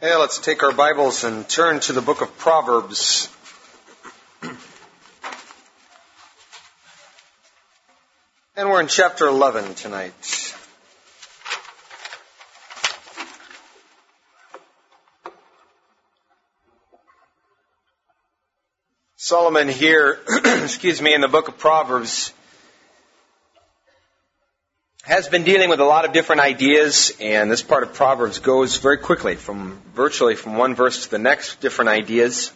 Okay, let's take our Bibles and turn to the book of Proverbs. And we're in chapter 11 tonight. Solomon here, in the book of Proverbs, has been dealing with a lot of different ideas, and this part of Proverbs goes very quickly virtually from one verse to the next, different ideas.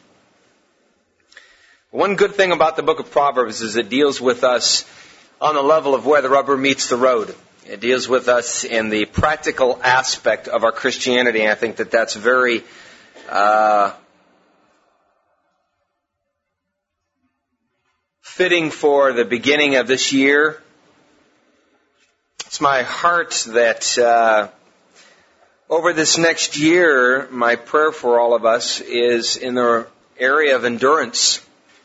One good thing about the book of Proverbs is it deals with us on the level of where the rubber meets the road. It deals with us in the practical aspect of our Christianity, and I think that that's very fitting for the beginning of this year. It's my heart that over this next year, my prayer for all of us is in the area of endurance.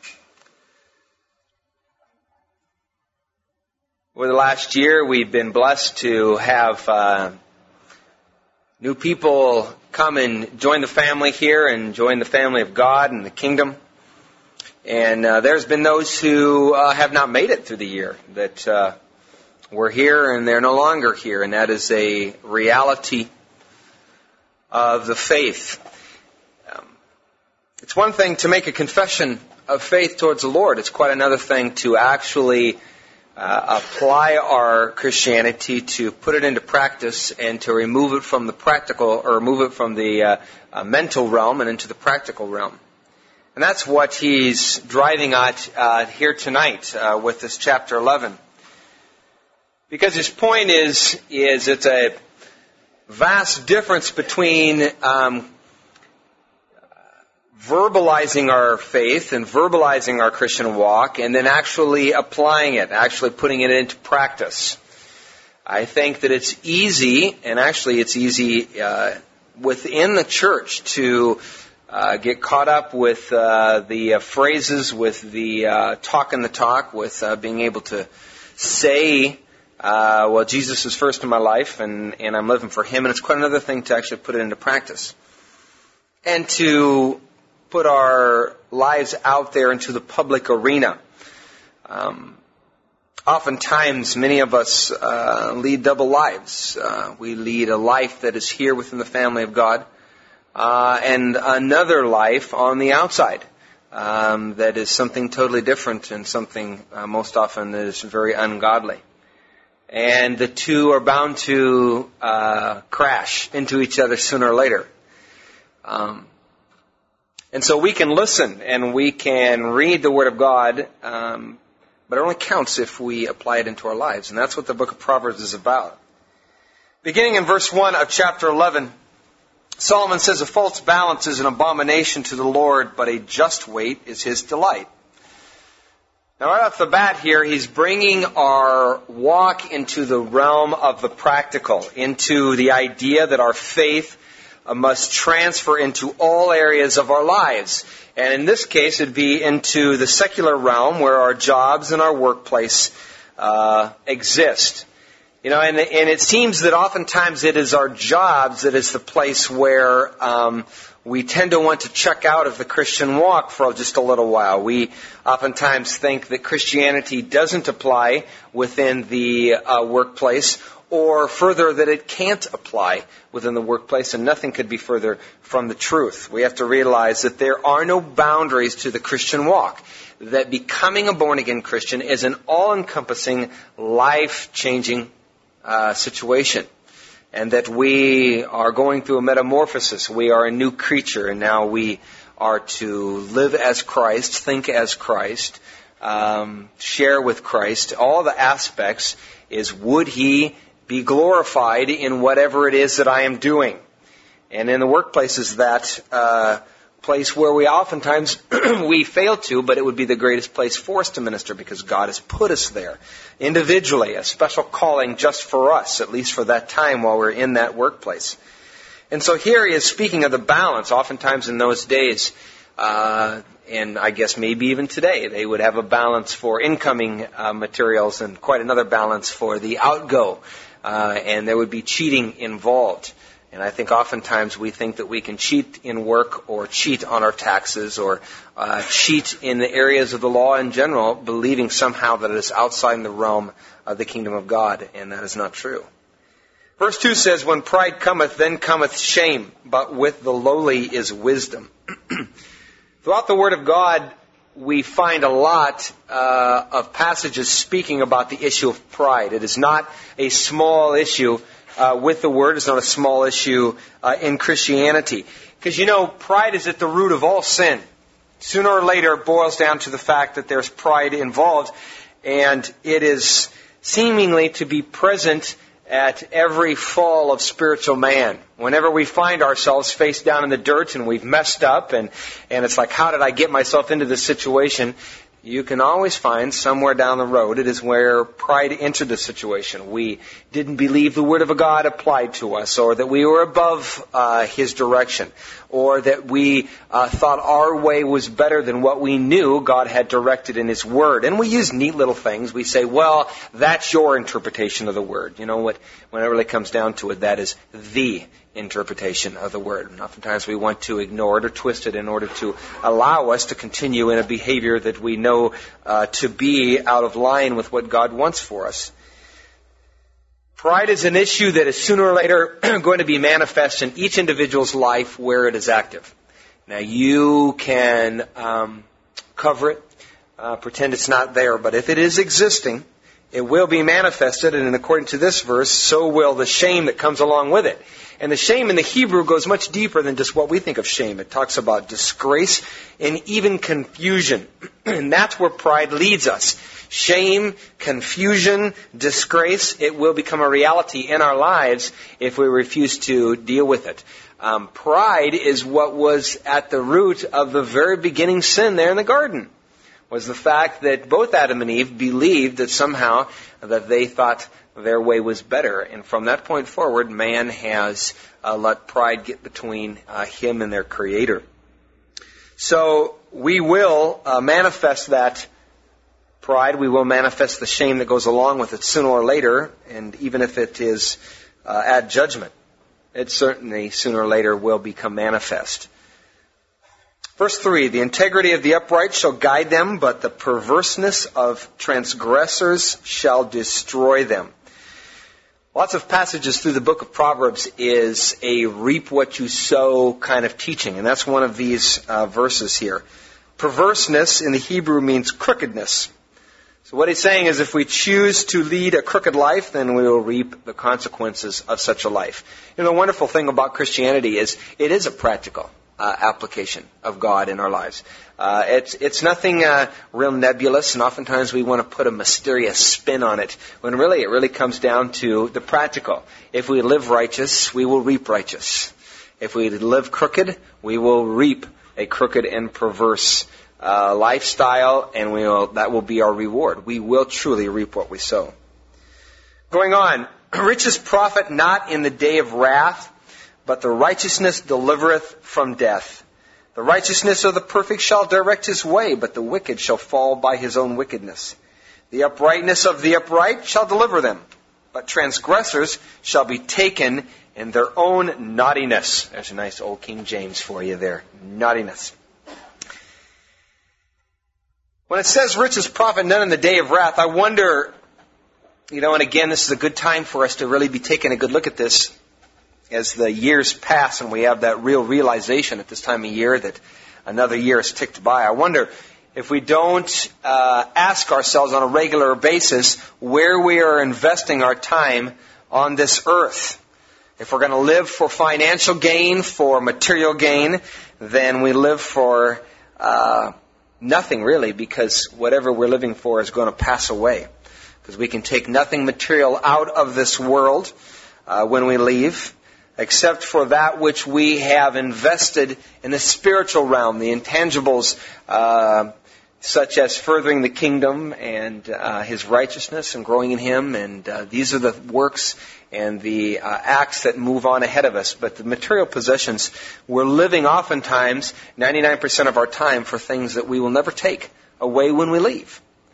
Over the last year, we've been blessed to have new people come and join the family here and join the family of God and the kingdom. And there's been those who have not made it through the year, that we're here and they're no longer here, and that is a reality of the faith. It's one thing to make a confession of faith towards the Lord. It's quite another thing to actually apply our Christianity, to put it into practice and to remove it from the practical, or remove it from the mental realm and into the practical realm. And that's what he's driving at here tonight with this chapter 11. Because his point is it's a vast difference between verbalizing our faith and verbalizing our Christian walk and then actually applying it, actually putting it into practice. I think that it's easy, and actually it's easy within the church to get caught up with the phrases, with the talk and the talk, with being able to say, well, Jesus is first in my life, and I'm living for Him. And it's quite another thing to actually put it into practice. And to put our lives out there into the public arena. Oftentimes, many of us lead double lives. We lead a life that is here within the family of God, and another life on the outside. That is something totally different, and something most often that is very ungodly. And the two are bound to crash into each other sooner or later. And so we can listen and we can read the Word of God, but it only counts if we apply it into our lives. And that's what the book of Proverbs is about. Beginning in verse 1 of chapter 11, Solomon says, "A false balance is an abomination to the Lord, but a just weight is His delight." Now, right off the bat here, he's bringing our walk into the realm of the practical, into the idea that our faith must transfer into all areas of our lives. And in this case, it'd be into the secular realm where our jobs and our workplace exist. You know, and it seems that oftentimes it is our jobs that is the place where we tend to want to check out of the Christian walk for just a little while. We oftentimes think that Christianity doesn't apply within the workplace, or further, that it can't apply within the workplace, and nothing could be further from the truth. We have to realize that there are no boundaries to the Christian walk, that becoming a born-again Christian is an all-encompassing, life-changing situation. And that we are going through a metamorphosis. We are a new creature, and now we are to live as Christ, think as Christ, share with Christ. All the aspects is, would He be glorified in whatever it is that I am doing? And in the workplace is that place where we oftentimes we fail to, but it would be the greatest place for us to minister, because God has put us there individually, a special calling just for us, at least for that time while we're in that workplace. And so here he is speaking of the balance. Oftentimes in those days, and I guess maybe even today, they would have a balance for incoming materials and quite another balance for the outgo, and there would be cheating involved. And I think oftentimes we think that we can cheat in work or cheat on our taxes or cheat in the areas of the law in general, believing somehow that it is outside the realm of the kingdom of God, and that is not true. Verse 2 says, when pride cometh, then cometh shame, but with the lowly is wisdom. Throughout the Word of God, we find a lot of passages speaking about the issue of pride. It is not a small issue with the Word. It's not a small issue in Christianity. Because pride is at the root of all sin. Sooner or later, it boils down to the fact that there's pride involved, and it is seemingly to be present at every fall of spiritual man. Whenever we find ourselves face down in the dirt and we've messed up and it's like, how did I get myself into this situation? You can always find somewhere down the road it is where pride entered the situation. We didn't believe the Word of God applied to us, or that we were above His direction, or that we thought our way was better than what we knew God had directed in His Word. And we use neat little things. We say, well, that's your interpretation of the Word. You know what? When it really comes down to it, that is the interpretation of the Word. And oftentimes we want to ignore it or twist it in order to allow us to continue in a behavior that we know to be out of line with what God wants for us. Pride is an issue that is sooner or later going to be manifest in each individual's life where it is active. Now you can cover it, pretend it's not there, but if it is existing, it will be manifested, and according to this verse, so will the shame that comes along with it. And the shame in the Hebrew goes much deeper than just what we think of shame. It talks about disgrace and even confusion. And that's where pride leads us. Shame, confusion, disgrace, it will become a reality in our lives if we refuse to deal with it. Pride is what was at the root of the very beginning sin there in the garden. Was the fact that both Adam and Eve believed that somehow that they thought their way was better. And from that point forward, man has let pride get between him and their Creator. So we will manifest that pride. We will manifest the shame that goes along with it sooner or later. And even if it is at judgment, it certainly sooner or later will become manifest. Verse 3, the integrity of the upright shall guide them, but the perverseness of transgressors shall destroy them. Lots of passages through the book of Proverbs is a reap what you sow kind of teaching, and that's one of these verses here. Perverseness in the Hebrew means crookedness. So what he's saying is if we choose to lead a crooked life, then we will reap the consequences of such a life. The wonderful thing about Christianity is it is a practical application of God in our lives. It's nothing real nebulous, and oftentimes we want to put a mysterious spin on it, when really it really comes down to the practical. If we live righteous, we will reap righteous. If we live crooked, we will reap a crooked and perverse lifestyle, and that will be our reward. We will truly reap what we sow. Going on, riches profit not in the day of wrath, but the righteousness delivereth from death. The righteousness of the perfect shall direct his way, but the wicked shall fall by his own wickedness. The uprightness of the upright shall deliver them, but transgressors shall be taken in their own naughtiness. There's a nice old King James for you there. Naughtiness. When it says riches profit none in the day of wrath, I wonder, and again, this is a good time for us to really be taking a good look at this as the years pass and we have that real realization at this time of year that another year has ticked by. I wonder if we don't ask ourselves on a regular basis where we are investing our time on this earth. If we're going to live for financial gain, for material gain, then we live for nothing really, because whatever we're living for is going to pass away. Because we can take nothing material out of this world when we leave, except for that which we have invested in the spiritual realm, the intangibles, such as furthering the kingdom and His righteousness and growing in Him. And these are the works and the acts that move on ahead of us. But the material possessions, we're living oftentimes 99% of our time for things that we will never take away when we leave.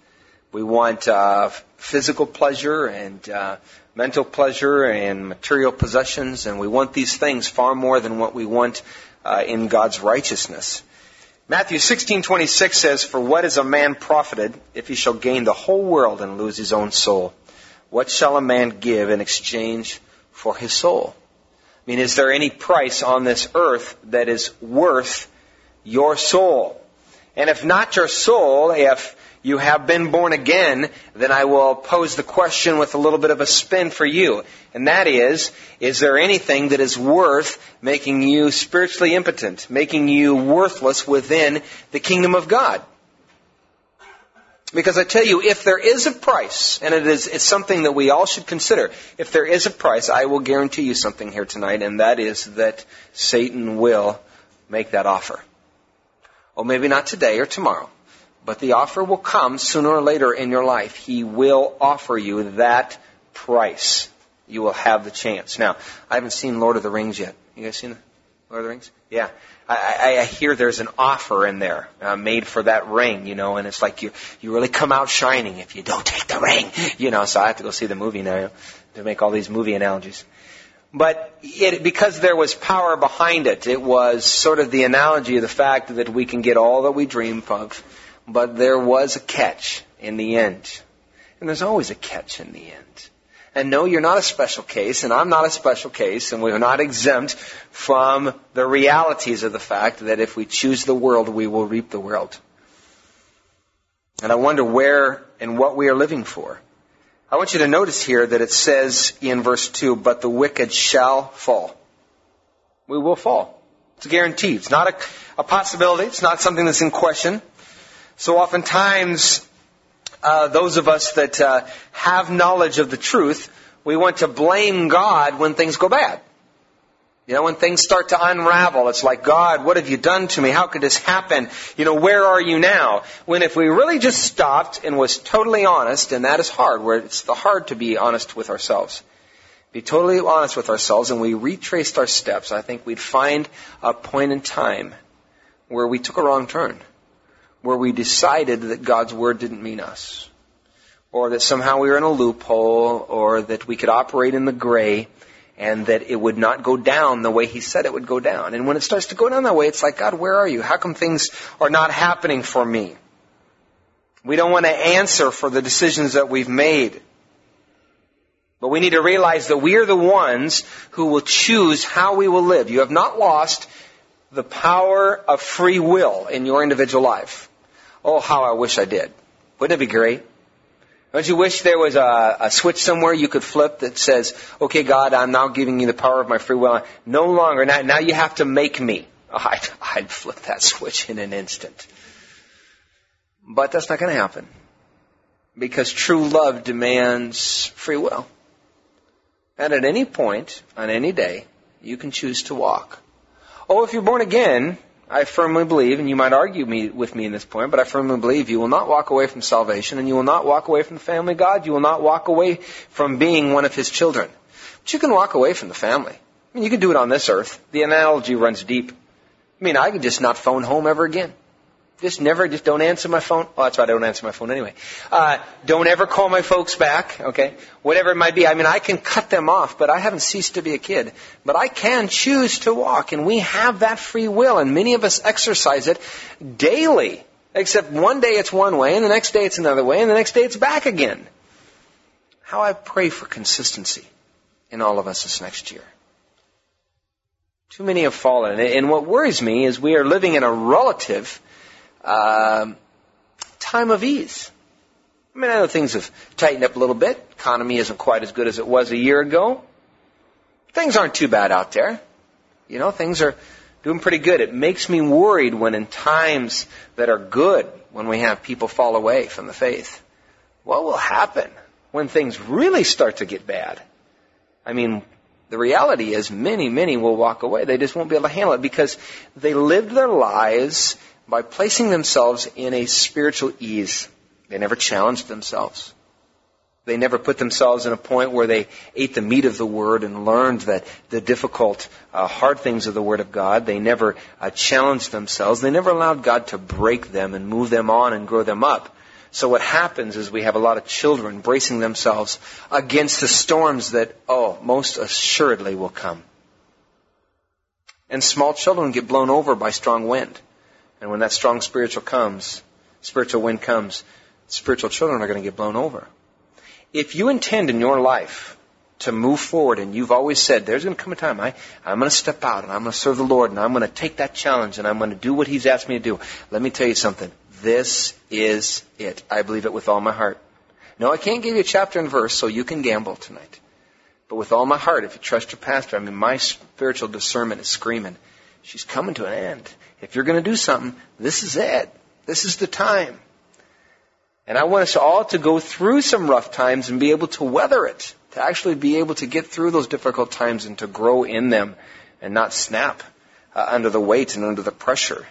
We want physical pleasure and mental pleasure and material possessions, and we want these things far more than what we want in God's righteousness. Matthew 16:26 says, "For what is a man profited if he shall gain the whole world and lose his own soul? What shall a man give in exchange for his soul?" I mean, is there any price on this earth that is worth your soul? And if not your soul, if you have been born again, then I will pose the question with a little bit of a spin for you. And that is there anything that is worth making you spiritually impotent, making you worthless within the kingdom of God? Because I tell you, if there is a price, and it's something that we all should consider, if there is a price, I will guarantee you something here tonight, and that is that Satan will make that offer. Or maybe not today or tomorrow, but the offer will come sooner or later in your life. He will offer you that price. You will have the chance. Now, I haven't seen Lord of the Rings yet. You guys seen Lord of the Rings? Yeah. I hear there's an offer in there made for that ring, and it's like you really come out shining if you don't take the ring, so I have to go see the movie now to make all these movie analogies. But because there was power behind it, it was sort of the analogy of the fact that we can get all that we dream of, but there was a catch in the end. And there's always a catch in the end. And no, you're not a special case, and I'm not a special case, and we're not exempt from the realities of the fact that if we choose the world, we will reap the world. And I wonder where and what we are living for. I want you to notice here that it says in verse 2, "But the wicked shall fall." We will fall. It's a guarantee. It's not a possibility. It's not something that's in question. So oftentimes, those of us that have knowledge of the truth, we want to blame God when things go bad. When things start to unravel, it's like, "God, what have you done to me? How could this happen? Where are you now?" When if we really just stopped and was totally honest, and that is hard, where it's hard to be honest with ourselves. Be totally honest with ourselves, and we retraced our steps, I think we'd find a point in time where we took a wrong turn, where we decided that God's Word didn't mean us, or that somehow we were in a loophole, or that we could operate in the gray, and that it would not go down the way He said it would go down. And when it starts to go down that way, it's like, "God, where are you? How come things are not happening for me?" We don't want to answer for the decisions that we've made. But we need to realize that we are the ones who will choose how we will live. You have not lost the power of free will in your individual life. Oh, how I wish I did. Wouldn't it be great? Don't you wish there was a switch somewhere you could flip that says, "Okay, God, I'm now giving you the power of my free will. No longer. Now you have to make me." Oh, I'd flip that switch in an instant. But that's not going to happen. Because true love demands free will. And at any point, on any day, you can choose to walk. Oh, if you're born again, I firmly believe, and you might argue with me in this point, but I firmly believe you will not walk away from salvation, and you will not walk away from the family of God. You will not walk away from being one of His children. But you can walk away from the family. I mean, you can do it on this earth. The analogy runs deep. I mean, I could just not phone home ever again. Just don't answer my phone. Oh, that's right, I don't answer my phone anyway. Don't ever call my folks back, okay? Whatever it might be. I mean, I can cut them off, but I haven't ceased to be a kid. But I can choose to walk, and we have that free will, and many of us exercise it daily. Except one day it's one way, and the next day it's another way, and the next day it's back again. How I pray for consistency in all of us this next year. Too many have fallen, and what worries me is we are living in a relative time of ease. I mean, I know things have tightened up a little bit. Economy isn't quite as good as it was a year ago. Things aren't too bad out there. Things are doing pretty good. It makes me worried when in times that are good, when we have people fall away from the faith. What will happen when things really start to get bad? I mean, the reality is many will walk away. They just won't be able to handle it because they lived their lives by placing themselves in a spiritual ease. They never challenged themselves. They never put themselves in a point where they ate the meat of the Word and learned that the difficult, hard things of the Word of God. They never challenged themselves. They never allowed God to break them and move them on and grow them up. So what happens is we have a lot of children bracing themselves against the storms that, most assuredly will come. And small children get blown over by strong wind. And when that strong spiritual wind comes, spiritual children are going to get blown over. If you intend in your life to move forward, and you've always said, there's going to come a time I'm going to step out and I'm going to serve the Lord and I'm going to take that challenge and I'm going to do what He's asked me to do. Let me tell you something. This is it. I believe it with all my heart. No, I can't give you a chapter and verse so you can gamble tonight. But with all my heart, if you trust your pastor, my spiritual discernment is screaming, she's coming to an end. If you're going to do something, this is it. This is the time. And I want us all to go through some rough times and be able to weather it, to actually be able to get through those difficult times and to grow in them and not snap under the weight and under the pressure.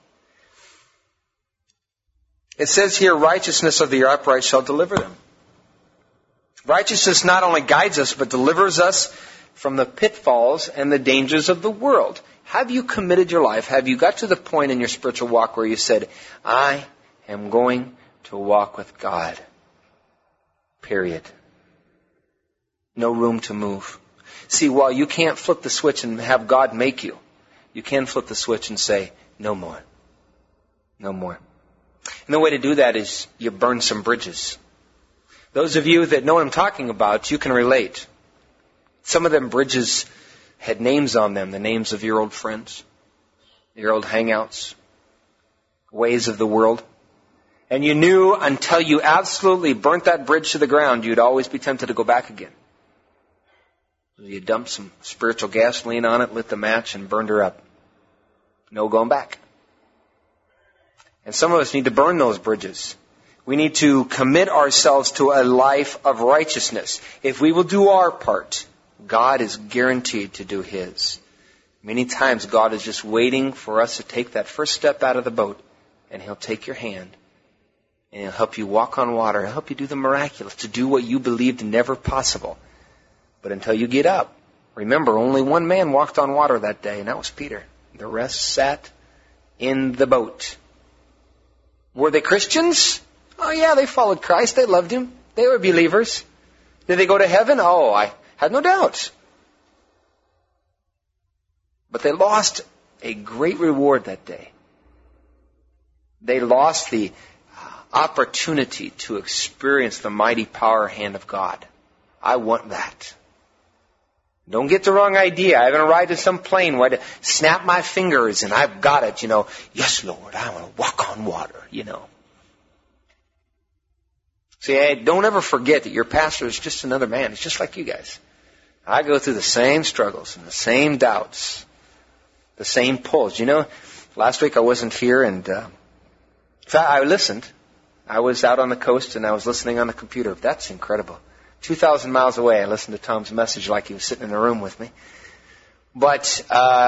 It says here, righteousness of the upright shall deliver them. Righteousness not only guides us, but delivers us from the pitfalls and the dangers of the world. Have you committed your life? Have you got to the point in your spiritual walk where you said, I am going to walk with God? Period. No room to move. See, while you can't flip the switch and have God make you, you can flip the switch and say, no more. No more. And the way to do that is you burn some bridges. Those of you that know what I'm talking about, you can relate. Some of them bridges had names on them, the names of your old friends, your old hangouts, ways of the world. And you knew until you absolutely burnt that bridge to the ground, you'd always be tempted to go back again. You dumped some spiritual gasoline on it, lit the match, and burned her up. No going back. And some of us need to burn those bridges. We need to commit ourselves to a life of righteousness. If we will do our part, God is guaranteed to do His. Many times God is just waiting for us to take that first step out of the boat, and He'll take your hand, and He'll help you walk on water. He'll help you do the miraculous, to do what you believed never possible. But until you get up, remember, only one man walked on water that day, and that was Peter. The rest sat in the boat. Were they Christians? Oh yeah, they followed Christ. They loved Him. They were believers. Did they go to heaven? Oh, I had no doubt. But they lost a great reward that day. They lost the opportunity to experience the mighty power hand of God. I want that. Don't get the wrong idea. I haven't arrived at some plane where I snap my fingers and I've got it, Yes, Lord, I want to walk on water, See, don't ever forget that your pastor is just another man. He's just like you guys. I go through the same struggles and the same doubts, the same pulls. Last week I wasn't here and in fact, I listened. I was out on the coast and I was listening on the computer. That's incredible. 2,000 miles away, I listened to Tom's message like he was sitting in the room with me. But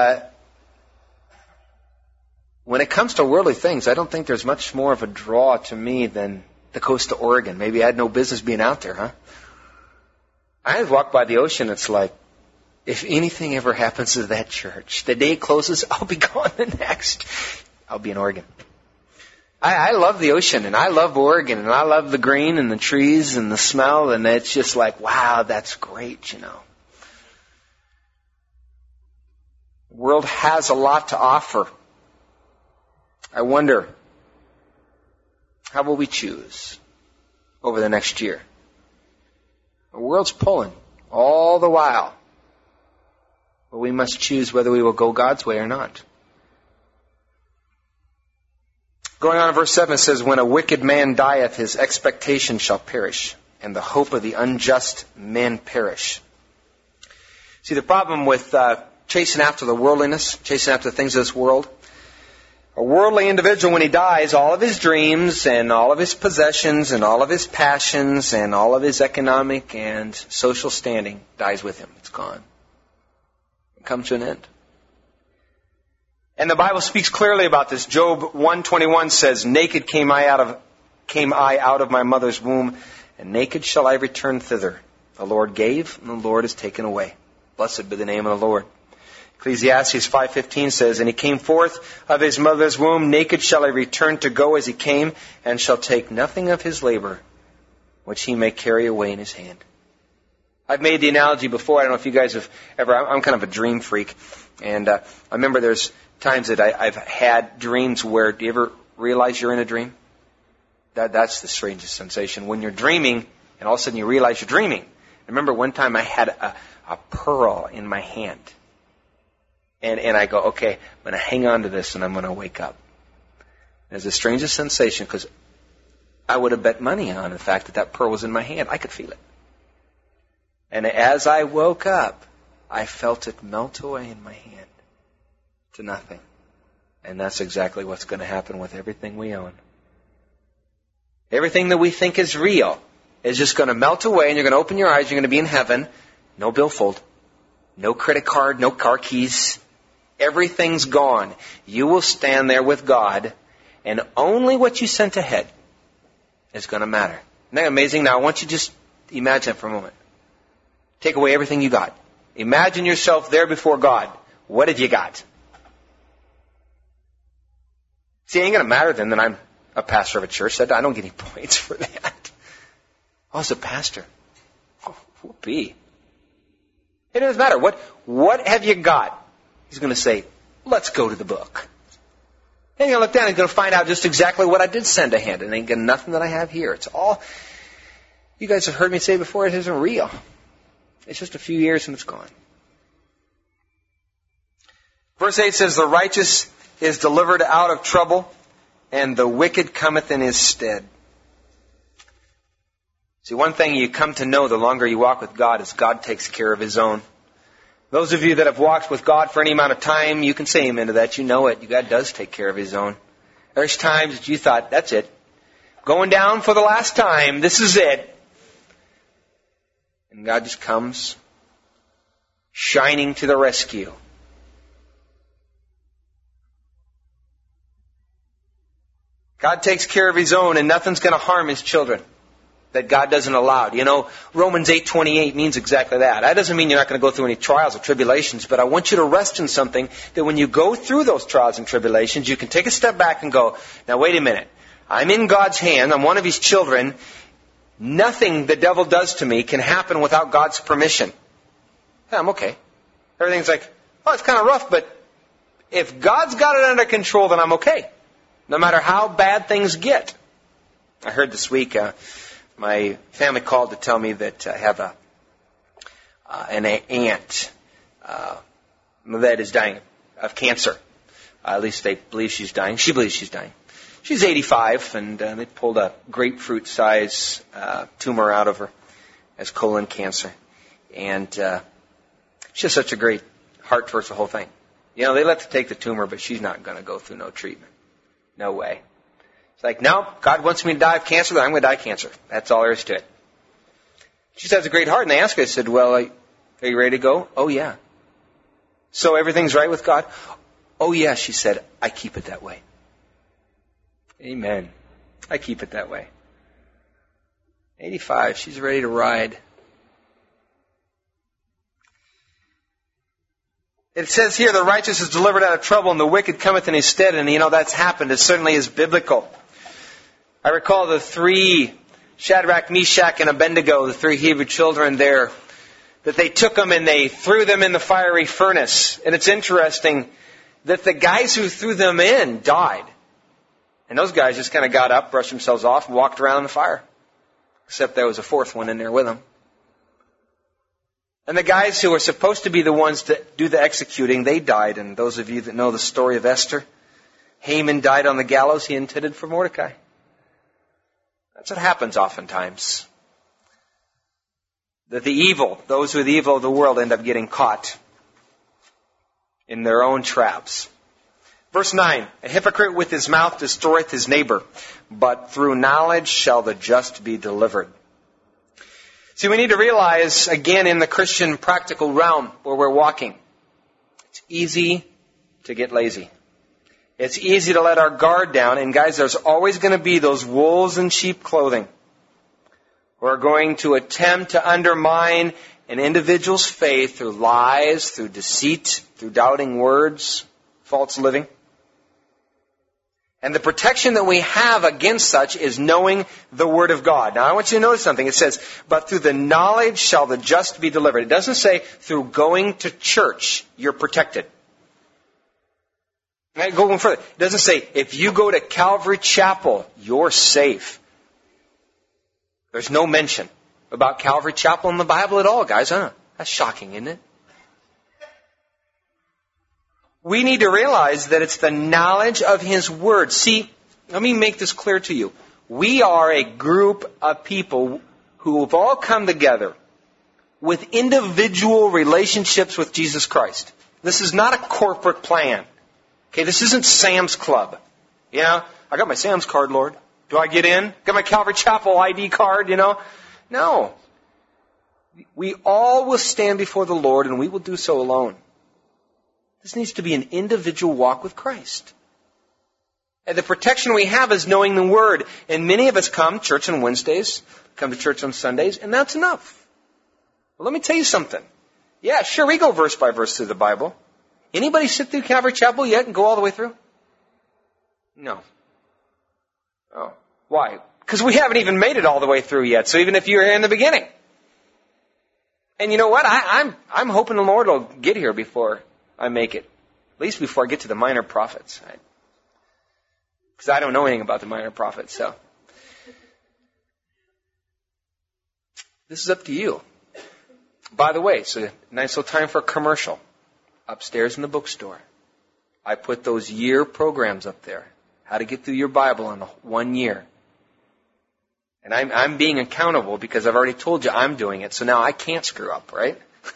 when it comes to worldly things, I don't think there's much more of a draw to me than the coast of Oregon. Maybe I had no business being out there, huh? I walk by the ocean, it's like, if anything ever happens to that church, the day it closes, I'll be gone the next. I'll be in Oregon. I love the ocean, and I love Oregon, and I love the green and the trees and the smell, and it's just like, wow, that's great, The world has a lot to offer. I wonder, how will we choose over the next year? The world's pulling all the while, but we must choose whether we will go God's way or not. Going on in verse 7, it says, when a wicked man dieth, his expectation shall perish, and the hope of the unjust men perish. See, the problem with chasing after the worldliness, chasing after the things of this world, a worldly individual, when he dies, all of his dreams and all of his possessions and all of his passions and all of his economic and social standing dies with him. It's gone. It comes to an end. And the Bible speaks clearly about this. Job 1:21 says, naked came I out of my mother's womb, and naked shall I return thither. The Lord gave, and the Lord has taken away. Blessed be the name of the Lord. Ecclesiastes 5:15 says, "And he came forth of his mother's womb, naked shall he return to go as he came, and shall take nothing of his labor, which he may carry away in his hand." I've made the analogy before. I don't know if you guys have ever, I'm kind of a dream freak. And I remember there's times that I've had dreams where, do you ever realize you're in a dream? That's the strangest sensation. When you're dreaming, and all of a sudden you realize you're dreaming. I remember one time I had a pearl in my hand. And I go, okay, I'm going to hang on to this and I'm going to wake up. It's the strangest sensation because I would have bet money on the fact that that pearl was in my hand. I could feel it. And as I woke up, I felt it melt away in my hand to nothing. And that's exactly what's going to happen with everything we own. Everything that we think is real is just going to melt away, and you're going to open your eyes, you're going to be in heaven. No billfold, no credit card, no car keys. Everything's gone. You will stand there with God, and only what you sent ahead is going to matter. Isn't that amazing? Now, I want you to just imagine for a moment. Take away everything you got. Imagine yourself there before God. What have you got? See, it ain't going to matter then that I'm a pastor of a church. I don't get any points for that. I was a pastor. Whoopee. It doesn't matter. What have you got? He's going to say, let's go to the book. And you're going to look down and you're going to find out just exactly what I did send ahead. And ain't got nothing that I have here. It's all, you guys have heard me say before, it isn't real. It's just a few years and it's gone. Verse 8 says, the righteous is delivered out of trouble, and the wicked cometh in his stead. See, one thing you come to know the longer you walk with God is God takes care of His own. Those of you that have walked with God for any amount of time, you can say amen to that. You know it. God does take care of His own. There's times that you thought, that's it. Going down for the last time. This is it. And God just comes shining to the rescue. God takes care of His own, and nothing's going to harm His children that God doesn't allow. You know, Romans 8:28 means exactly that. That doesn't mean you're not going to go through any trials or tribulations, but I want you to rest in something that when you go through those trials and tribulations, you can take a step back and go, now wait a minute. I'm in God's hand. I'm one of His children. Nothing the devil does to me can happen without God's permission. Yeah, I'm okay. Everything's like, oh, it's kind of rough, but if God's got it under control, then I'm okay. No matter how bad things get. I heard this week, my family called to tell me that I have an aunt that is dying of cancer. At least they believe she's dying. She believes she's dying. She's 85, and they pulled a grapefruit-size tumor out of her as colon cancer. And she has such a great heart towards the whole thing. You know, they let her take the tumor, but she's not going to go through no treatment. No way. It's like, no, God wants me to die of cancer, then I'm going to die of cancer. That's all there is to it. She has a great heart, and they asked her, I said, well, are you ready to go? Oh, yeah. So everything's right with God? Oh, yeah, she said, I keep it that way. Amen. I keep it that way. 85, she's ready to ride. It says here, the righteous is delivered out of trouble and the wicked cometh in his stead. And you know, that's happened. It certainly is biblical. I recall the three, Shadrach, Meshach, and Abednego, the three Hebrew children there, that they took them and they threw them in the fiery furnace. And it's interesting that the guys who threw them in died. And those guys just kind of got up, brushed themselves off, and walked around in the fire. Except there was a fourth one in there with them. And the guys who were supposed to be the ones that do the executing, they died. And those of you that know the story of Esther, Haman died on the gallows he intended for Mordecai. That's what happens oftentimes. That the evil, those who are the evil of the world, end up getting caught in their own traps. Verse 9, a hypocrite with his mouth destroyeth his neighbor, but through knowledge shall the just be delivered. See, we need to realize, again, in the Christian practical realm where we're walking, it's easy to get lazy. It's easy to let our guard down. And guys, there's always going to be those wolves in sheep clothing who are going to attempt to undermine an individual's faith through lies, through deceit, through doubting words, false living. And the protection that we have against such is knowing the Word of God. Now I want you to notice something. It says, but through the knowledge shall the just be delivered. It doesn't say through going to church you're protected. Going further. It doesn't say if you go to Calvary Chapel you're safe. There's no mention about Calvary Chapel in the Bible at all, guys. Huh? That's shocking, isn't it? We need to realize that it's the knowledge of His Word. See, let me make this clear to you. We are a group of people who have all come together with individual relationships with Jesus Christ. This is not a corporate plan. Okay, this isn't Sam's Club. You know, I got my Sam's card, Lord. Do I get in? Got my Calvary Chapel ID card, you know? No. We all will stand before the Lord and we will do so alone. This needs to be an individual walk with Christ. And the protection we have is knowing the Word. And many of us come to church on Wednesdays, come to church on Sundays, and that's enough. Well, let me tell you something. Yeah, sure, we go verse by verse through the Bible. Anybody sit through Calvary Chapel yet and go all the way through? No. Oh. Why? Because we haven't even made it all the way through yet. So even if you're here in the beginning. And you know what? I'm hoping the Lord will get here before I make it. At least before I get to the minor prophets. Because I don't know anything about the minor prophets, so. This is up to you. By the way, it's a nice little time for a commercial. Upstairs in the bookstore. I put those year programs up there. How to get through your Bible in 1 year. And I'm being accountable because I've already told you I'm doing it, so now I can't screw up, right?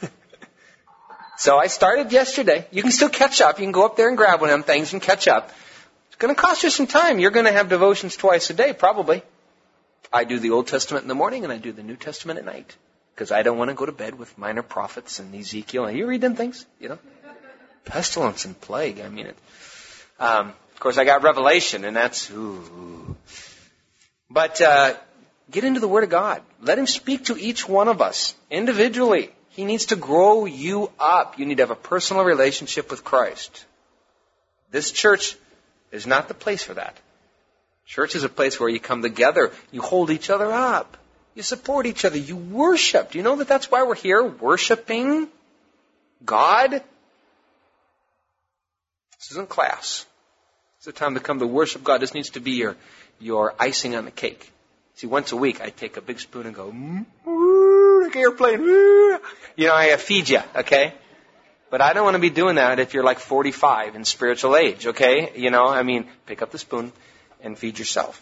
So I started yesterday. You can still catch up. You can go up there and grab one of them things and catch up. It's going to cost you some time. You're going to have devotions twice a day, probably. I do the Old Testament in the morning and I do the New Testament at night. Because I don't want to go to bed with minor prophets and Ezekiel. You read them things, you know? Pestilence and plague, I mean it. Of course, I got Revelation, and that's, ooh. But get into the Word of God. Let Him speak to each one of us individually. He needs to grow you up. You need to have a personal relationship with Christ. This church is not the place for that. Church is a place where you come together. You hold each other up. You support each other. You worship. Do you know that that's why we're here? Worshiping God? This isn't class. It's a time to come to worship God. This needs to be your icing on the cake. See, once a week I take a big spoon and go, like airplane. You know, I feed you, okay? But I don't want to be doing that if you're like 45 in spiritual age, okay? You know, I mean, pick up the spoon and feed yourself.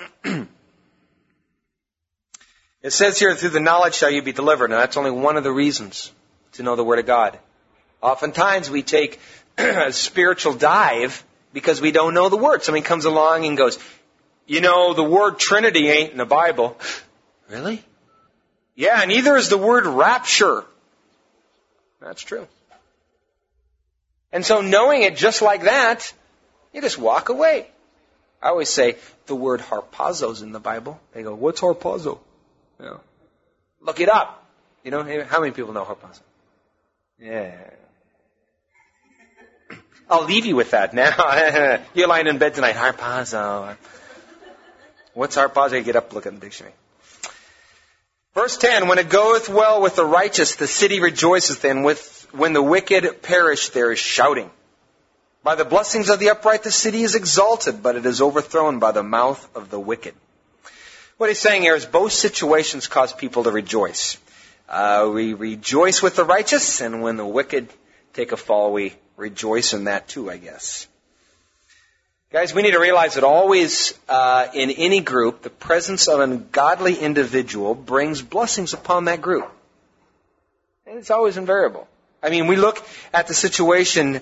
It says here, through the knowledge shall you be delivered. And that's only one of the reasons to know the Word of God. Oftentimes we take a spiritual dive because we don't know the Word. Somebody comes along and goes, you know, the word Trinity ain't in the Bible. Really? Yeah, and neither is the word rapture. That's true. And so knowing it just like that, you just walk away. I always say the word harpazo's in the Bible. They go, what's harpazo? You know, look it up. You know, how many people know harpazo? Yeah. I'll leave you with that now. You're lying in bed tonight, harpazo. What's harpazo? You get up, look at the dictionary. Verse 10, when it goeth well with the righteous, the city rejoiceth, and when the wicked perish, there is shouting. By the blessings of the upright, the city is exalted, but it is overthrown by the mouth of the wicked. What he's saying here is both situations cause people to rejoice. We rejoice with the righteous, and when the wicked take a fall, we rejoice in that too, I guess. Guys, we need to realize that always in any group, the presence of an ungodly individual brings blessings upon that group. And it's always invariable. I mean, we look at the situation,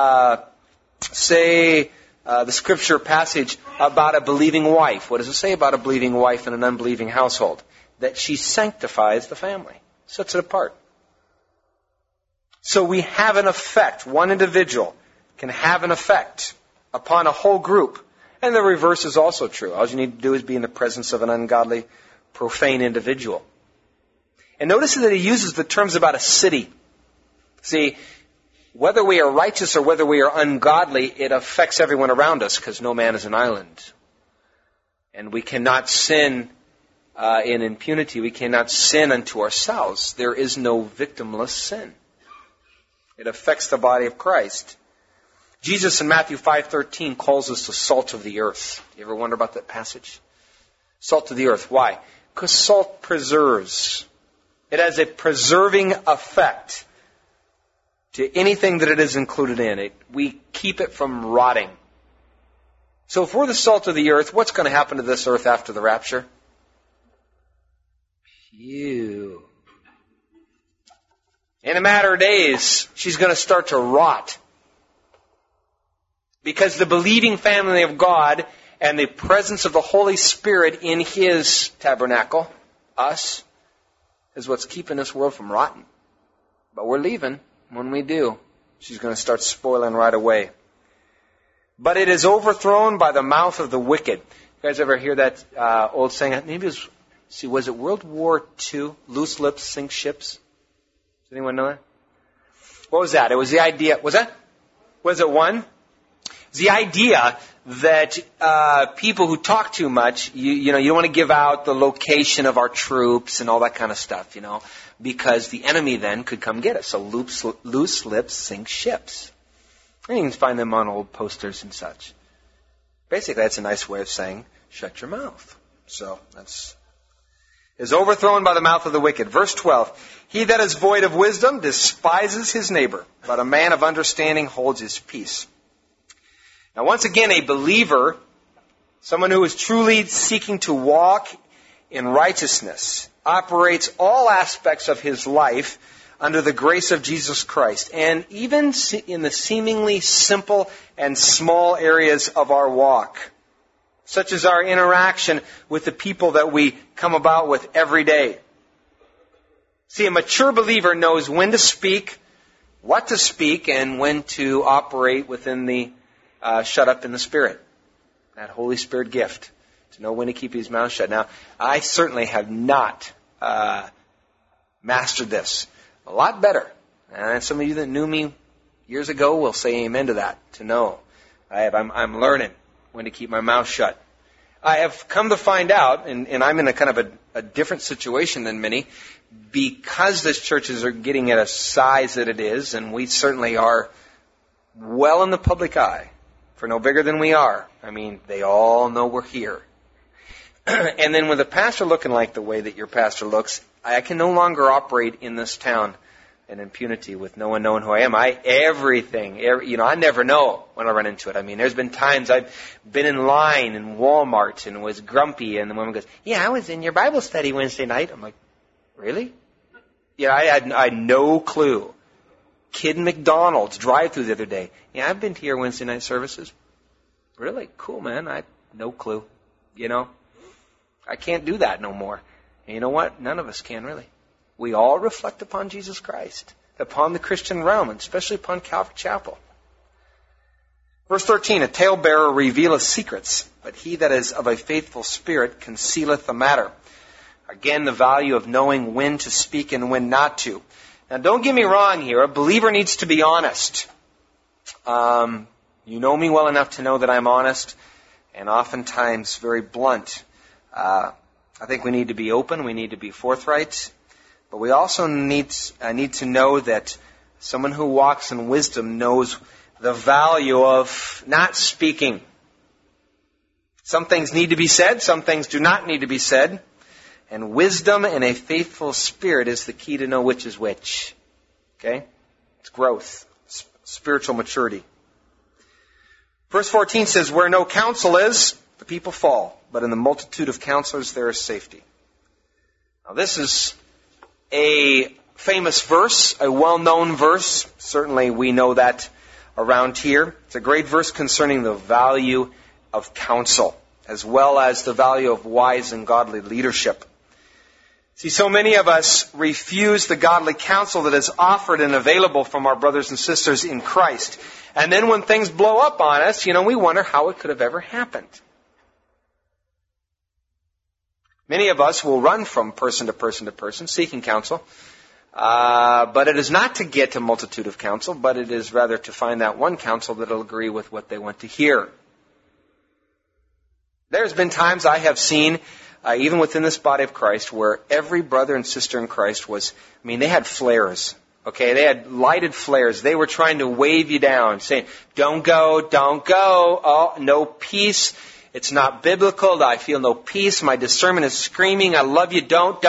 say, the scripture passage about a believing wife. What does it say about a believing wife in an unbelieving household? That she sanctifies the family, sets it apart. So we have an effect. One individual can have an effect upon a whole group. And the reverse is also true. All you need to do is be in the presence of an ungodly, profane individual. And notice that he uses the terms about a city. See, whether we are righteous or whether we are ungodly, it affects everyone around us because no man is an island. And we cannot sin in impunity. We cannot sin unto ourselves. There is no victimless sin. It affects the body of Christ. Jesus in Matthew 5:13 calls us the salt of the earth. You ever wonder about that passage? Salt of the earth. Why? Because salt preserves. It has a preserving effect to anything that it is included in. We keep it from rotting. So if we're the salt of the earth, what's going to happen to this earth after the rapture? Phew. In a matter of days, she's going to start to rot. Because the believing family of God and the presence of the Holy Spirit in His tabernacle, us, is what's keeping this world from rotting. But we're leaving. When we do, she's going to start spoiling right away. But it is overthrown by the mouth of the wicked. You guys ever hear that old saying? Maybe it was it World War II? Loose lips sink ships. Does anyone know that? What was that? It was the idea. Was it one? The idea that people who talk too much, you don't want to give out the location of our troops and all that kind of stuff, because the enemy then could come get us. So loose lips sink ships. And you can find them on old posters and such. Basically, that's a nice way of saying, shut your mouth. So is overthrown by the mouth of the wicked. Verse 12, he that is void of wisdom despises his neighbor, but a man of understanding holds his peace. Now, once again, a believer, someone who is truly seeking to walk in righteousness, operates all aspects of his life under the grace of Jesus Christ, and even in the seemingly simple and small areas of our walk, such as our interaction with the people that we come about with every day. See, a mature believer knows when to speak, what to speak, and when to operate within the shut up in the Spirit. That Holy Spirit gift. To know when to keep his mouth shut. Now, I certainly have not mastered this. A lot better. And some of you that knew me years ago will say amen to that. To know. I'm learning when to keep my mouth shut. I have come to find out, and I'm in a kind of a different situation than many, because this church is getting at a size that it is, and we certainly are well in the public eye. For no bigger than we are. I mean, they all know we're here. And then with a pastor looking like the way that your pastor looks, I can no longer operate in this town in impunity with no one knowing who I am. I never know when I run into it. I mean, there's been times I've been in line in Walmart and was grumpy, and the woman goes, yeah, I was in your Bible study Wednesday night. I'm like, really? Yeah, I had no clue. Kid McDonald's drive-through the other day. Yeah, I've been to your Wednesday night services. Really? Cool, man. I no clue. I can't do that no more. And you know what? None of us can, really. We all reflect upon Jesus Christ, upon the Christian realm, and especially upon Calvary Chapel. Verse 13, a talebearer revealeth secrets, but he that is of a faithful spirit concealeth the matter. Again, the value of knowing when to speak and when not to. Now, don't get me wrong here. A believer needs to be honest. You know me well enough to know that I'm honest and oftentimes very blunt. I think we need to be open. We need to be forthright. But we also need to know that someone who walks in wisdom knows the value of not speaking. Some things need to be said. Some things do not need to be said. And wisdom and a faithful spirit is the key to know which is which. Okay? It's growth. Spiritual maturity. Verse 14 says, where no counsel is, the people fall. But in the multitude of counselors there is safety. Now this is a famous verse, a well-known verse. Certainly we know that around here. It's a great verse concerning the value of counsel, as well as the value of wise and godly leadership. See, so many of us refuse the godly counsel that is offered and available from our brothers and sisters in Christ. And then when things blow up on us, we wonder how it could have ever happened. Many of us will run from person to person to person, seeking counsel. But it is not to get a multitude of counsel, but it is rather to find that one counsel that will agree with what they want to hear. There's been times I have seen, even within this body of Christ, where every brother and sister in Christ they had flares. Okay, they had lighted flares. They were trying to wave you down, saying, don't go, don't go. Oh, no peace. It's not biblical. I feel no peace. My discernment is screaming, I love you, don't.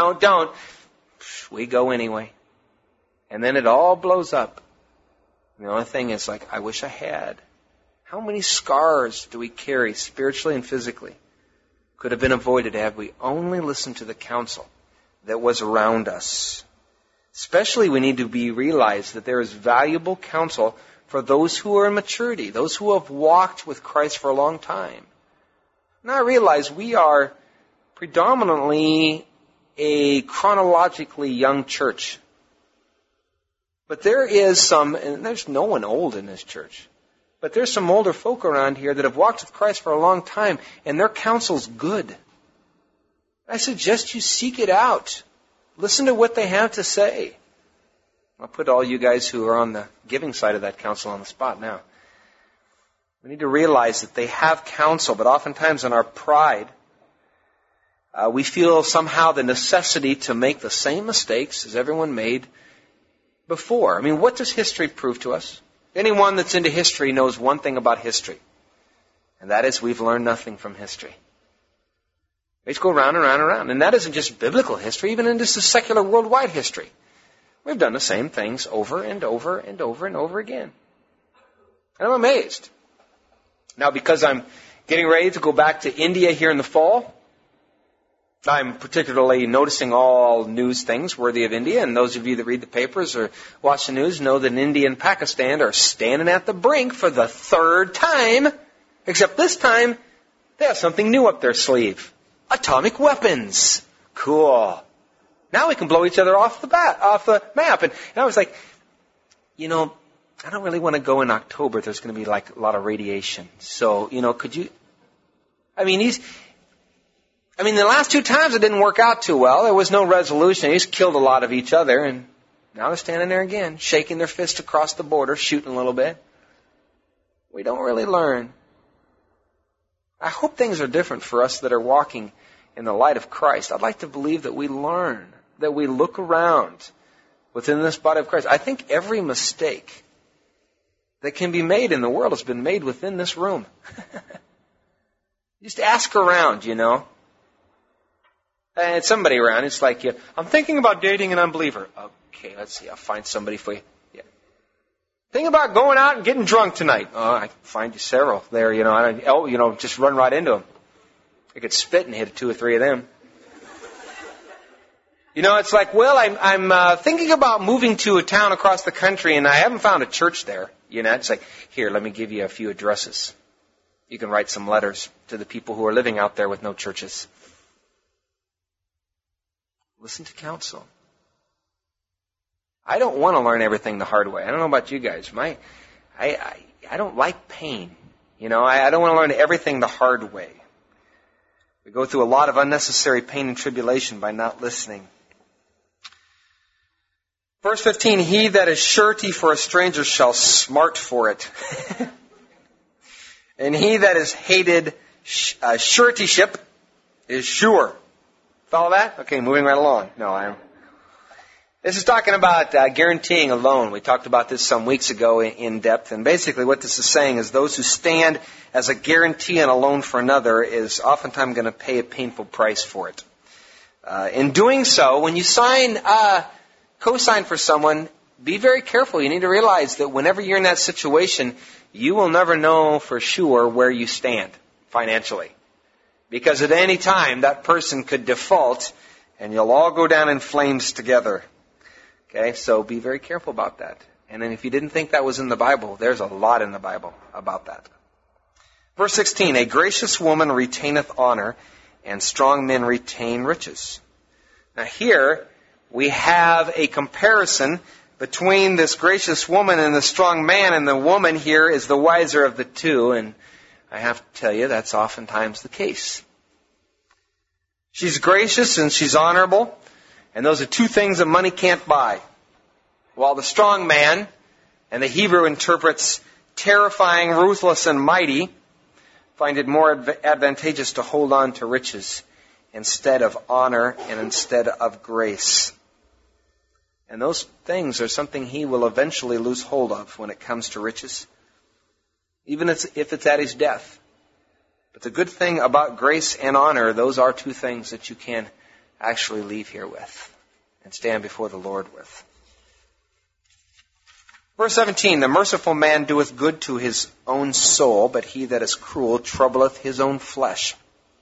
We go anyway. And then it all blows up. And the only thing is I wish I had. How many scars do we carry spiritually and physically? Could have been avoided had we only listened to the counsel that was around us. Especially we need to realize that there is valuable counsel for those who are in maturity, those who have walked with Christ for a long time. Now I realize we are predominantly a chronologically young church. But there is some, and there's no one old in this church, but there's some older folk around here that have walked with Christ for a long time, and their counsel's good. I suggest you seek it out. Listen to what they have to say. I'll put all you guys who are on the giving side of that counsel on the spot now. We need to realize that they have counsel, but oftentimes in our pride, we feel somehow the necessity to make the same mistakes as everyone made before. What does history prove to us? Anyone that's into history knows one thing about history, and that is we've learned nothing from history. We just go round and round and round. And that isn't just biblical history, even in just the secular worldwide history. We've done the same things over and over and over and over again. And I'm amazed. Now, because I'm getting ready to go back to India here in the fall, I'm particularly noticing all news things worthy of India. And those of you that read the papers or watch the news know that India and Pakistan are standing at the brink for the third time. Except this time, they have something new up their sleeve. Atomic weapons. Cool. Now we can blow each other off the map. And I was like, I don't really want to go in October. There's going to be a lot of radiation. So, could you... the last two times it didn't work out too well. There was no resolution. They just killed a lot of each other. And now they're standing there again, shaking their fist across the border, shooting a little bit. We don't really learn. I hope things are different for us that are walking in the light of Christ. I'd like to believe that we learn, that we look around within this body of Christ. I think every mistake that can be made in the world has been made within this room. Just ask around, And somebody around, it's like, I'm thinking about dating an unbeliever. Okay, let's see, I'll find somebody for you. Yeah. Think about going out and getting drunk tonight. Oh, I can find you several there, just run right into them. I could spit and hit 2 or 3 of them. It's like, I'm thinking about moving to a town across the country and I haven't found a church there. It's like, here, let me give you a few addresses. You can write some letters to the people who are living out there with no churches. Listen to counsel. I don't want to learn everything the hard way. I don't know about you guys. I don't like pain. I don't want to learn everything the hard way. We go through a lot of unnecessary pain and tribulation by not listening. Verse 15, he that is surety for a stranger shall smart for it. And he that is hated suretyship is sure. Follow that? Okay, moving right along. This is talking about guaranteeing a loan. We talked about this some weeks ago in depth. And basically what this is saying is those who stand as a guarantee on a loan for another is oftentimes going to pay a painful price for it. In doing so, when you co-sign for someone, be very careful. You need to realize that whenever you're in that situation, you will never know for sure where you stand financially. Because at any time, that person could default, and you'll all go down in flames together. Okay, so be very careful about that. And then if you didn't think that was in the Bible, there's a lot in the Bible about that. Verse 16, a gracious woman retaineth honor, and strong men retain riches. Now here, we have a comparison between this gracious woman and the strong man, and the woman here is the wiser of the two, and I have to tell you, that's oftentimes the case. She's gracious and she's honorable. And those are two things that money can't buy. While the strong man, and the Hebrew interprets terrifying, ruthless, and mighty, find it more advantageous to hold on to riches instead of honor and instead of grace. And those things are something he will eventually lose hold of when it comes to riches, even if it's at his death. But the good thing about grace and honor, those are two things that you can actually leave here with and stand before the Lord with. Verse 17, the merciful man doeth good to his own soul, but he that is cruel troubleth his own flesh.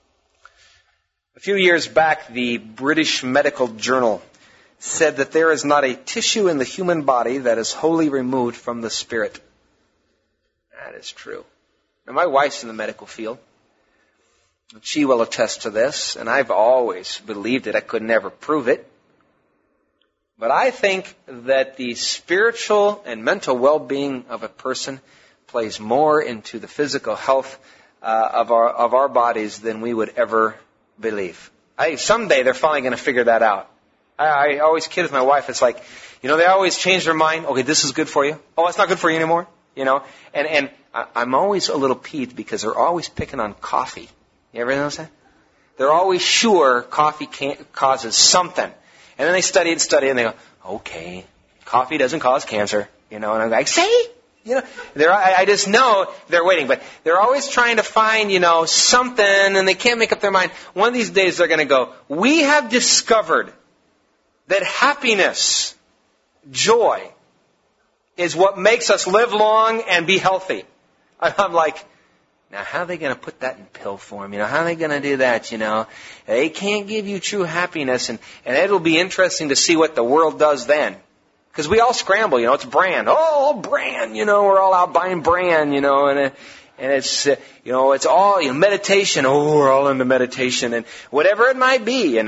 A few years back, the British Medical Journal said that there is not a tissue in the human body that is wholly removed from the spirit. That is true. Now, my wife's in the medical field. She will attest to this, and I've always believed it. I could never prove it. But I think that the spiritual and mental well-being of a person plays more into the physical health of our bodies than we would ever believe. Someday they're finally going to figure that out. I always kid with my wife. It's like, they always change their mind. Okay, this is good for you. Oh, it's not good for you anymore. And I'm always a little peeved because they're always picking on coffee. You ever notice that? They're always sure coffee causes something. And then they study and they go, okay, coffee doesn't cause cancer. And I'm like, see? I just know they're waiting. But they're always trying to find, something, and they can't make up their mind. One of these days they're going to go, we have discovered that happiness, joy, is what makes us live long and be healthy. I'm like, now how are they going to put that in pill form? How are they going to do that? They can't give you true happiness, and it'll be interesting to see what the world does then. Because we all scramble, it's brand. Oh, brand, we're all out buying brand, and it's, it's all, meditation. Oh, we're all into meditation, and whatever it might be,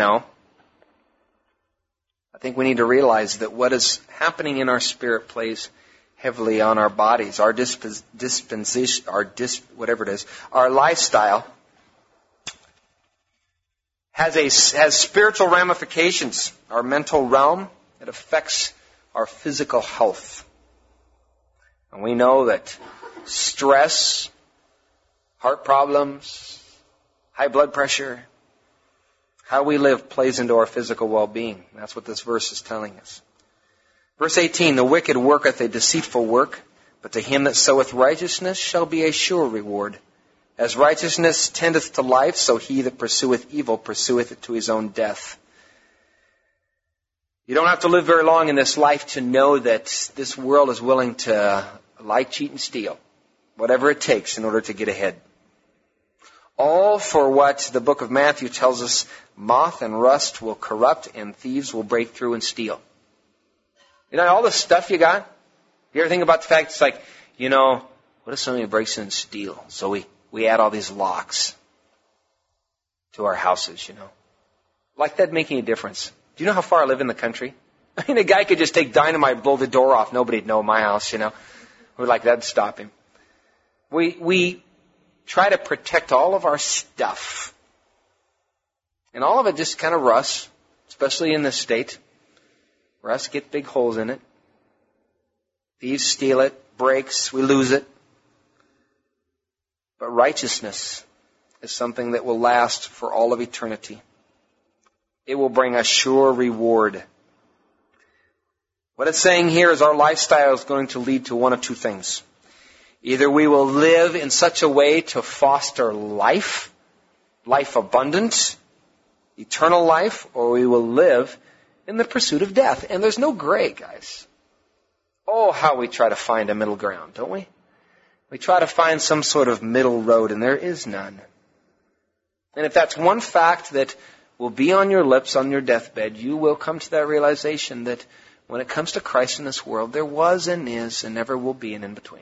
I think we need to realize that what is happening in our spirit plays heavily on our bodies, our disposition, whatever it is, our lifestyle has spiritual ramifications. Our mental realm, it affects our physical health. And we know that stress, heart problems, high blood pressure, how we live plays into our physical well-being. That's what this verse is telling us. Verse 18, the wicked worketh a deceitful work, but to him that soweth righteousness shall be a sure reward. As righteousness tendeth to life, so he that pursueth evil pursueth it to his own death. You don't have to live very long in this life to know that this world is willing to lie, cheat, and steal, whatever it takes in order to get ahead. All for what the book of Matthew tells us, moth and rust will corrupt and thieves will break through and steal. All the stuff you got? You ever think about the fact it's like, what if somebody breaks in and steals? So we add all these locks to our houses, Like that make any difference? Do you know how far I live in the country? A guy could just take dynamite, blow the door off. Nobody'd know my house, We're like, that'd stop him. We try to protect all of our stuff. And all of it just kind of rusts, especially in this state. Rust gets big holes in it. Thieves steal it, breaks, we lose it. But righteousness is something that will last for all of eternity. It will bring a sure reward. What it's saying here is our lifestyle is going to lead to one of two things. Either we will live in such a way to foster life abundant, eternal life, or we will live in the pursuit of death. And there's no gray, guys. Oh, how we try to find a middle ground, don't we? We try to find some sort of middle road, and there is none. And if that's one fact that will be on your lips on your deathbed, you will come to that realization that when it comes to Christ in this world, there was and is and never will be an in-between.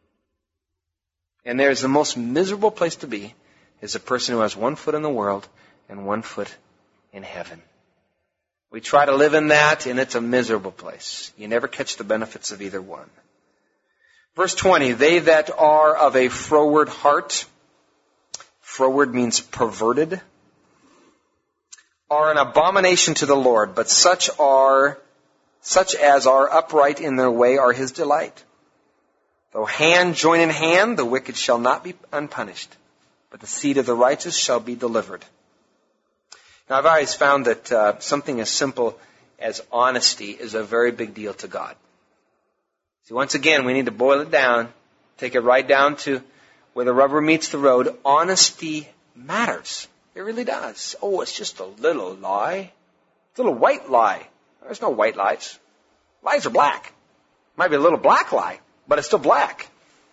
And there's the most miserable place to be is a person who has 1 foot in the world and 1 foot in heaven. We try to live in that, and it's a miserable place. You never catch the benefits of either one. Verse 20, they that are of a froward heart. Froward means perverted. are an abomination to the Lord, but such as are upright in their way are his delight. Though hand join in hand, the wicked shall not be unpunished, but the seed of the righteous shall be delivered. Now, I've always found that something as simple as honesty is a very big deal to God. See, once again, we need to boil it down, take it right down to where the rubber meets the road. Honesty matters. It really does. Oh, it's just a little lie. It's a little white lie. There's no white lies. Lies are black. Might be a little black lie, but it's still black.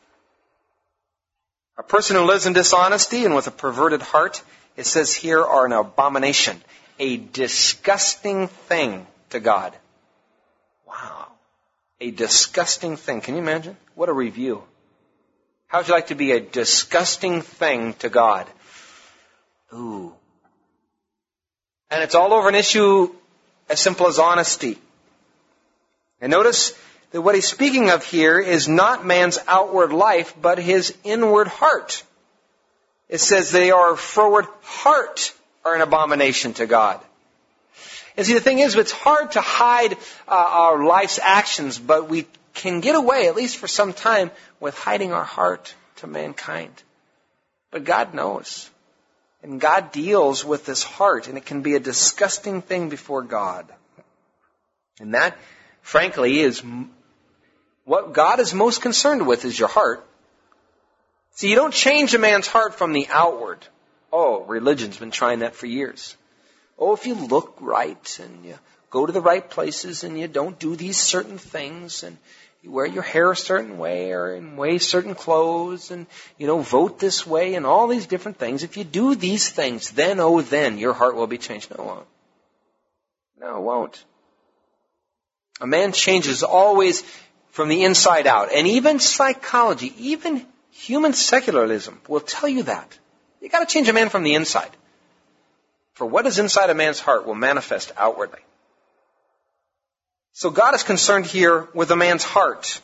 A person who lives in dishonesty and with a perverted heart, it says here, are an abomination, a disgusting thing to God. Wow. A disgusting thing. Can you imagine? What a review. How would you like to be a disgusting thing to God? Ooh. And it's all over an issue as simple as honesty. And notice that what he's speaking of here is not man's outward life, but his inward heart. It says they are froward heart are an abomination to God. And see, the thing is, it's hard to hide our life's actions, but we can get away, at least for some time, with hiding our heart to mankind. But God knows. And God deals with this heart, and it can be a disgusting thing before God. And that, frankly, is what God is most concerned with, is your heart. See, you don't change a man's heart from the outward. Oh, religion's been trying that for years. Oh, if you look right, and you go to the right places, and you don't do these certain things, and you wear your hair a certain way, or wear certain clothes, and, vote this way, and all these different things. If you do these things, then your heart will be changed. No, it won't. No, it won't. A man changes always from the inside out. And even psychology, even human secularism will tell you that. You got to change a man from the inside. For what is inside a man's heart will manifest outwardly. So God is concerned here with a man's heart.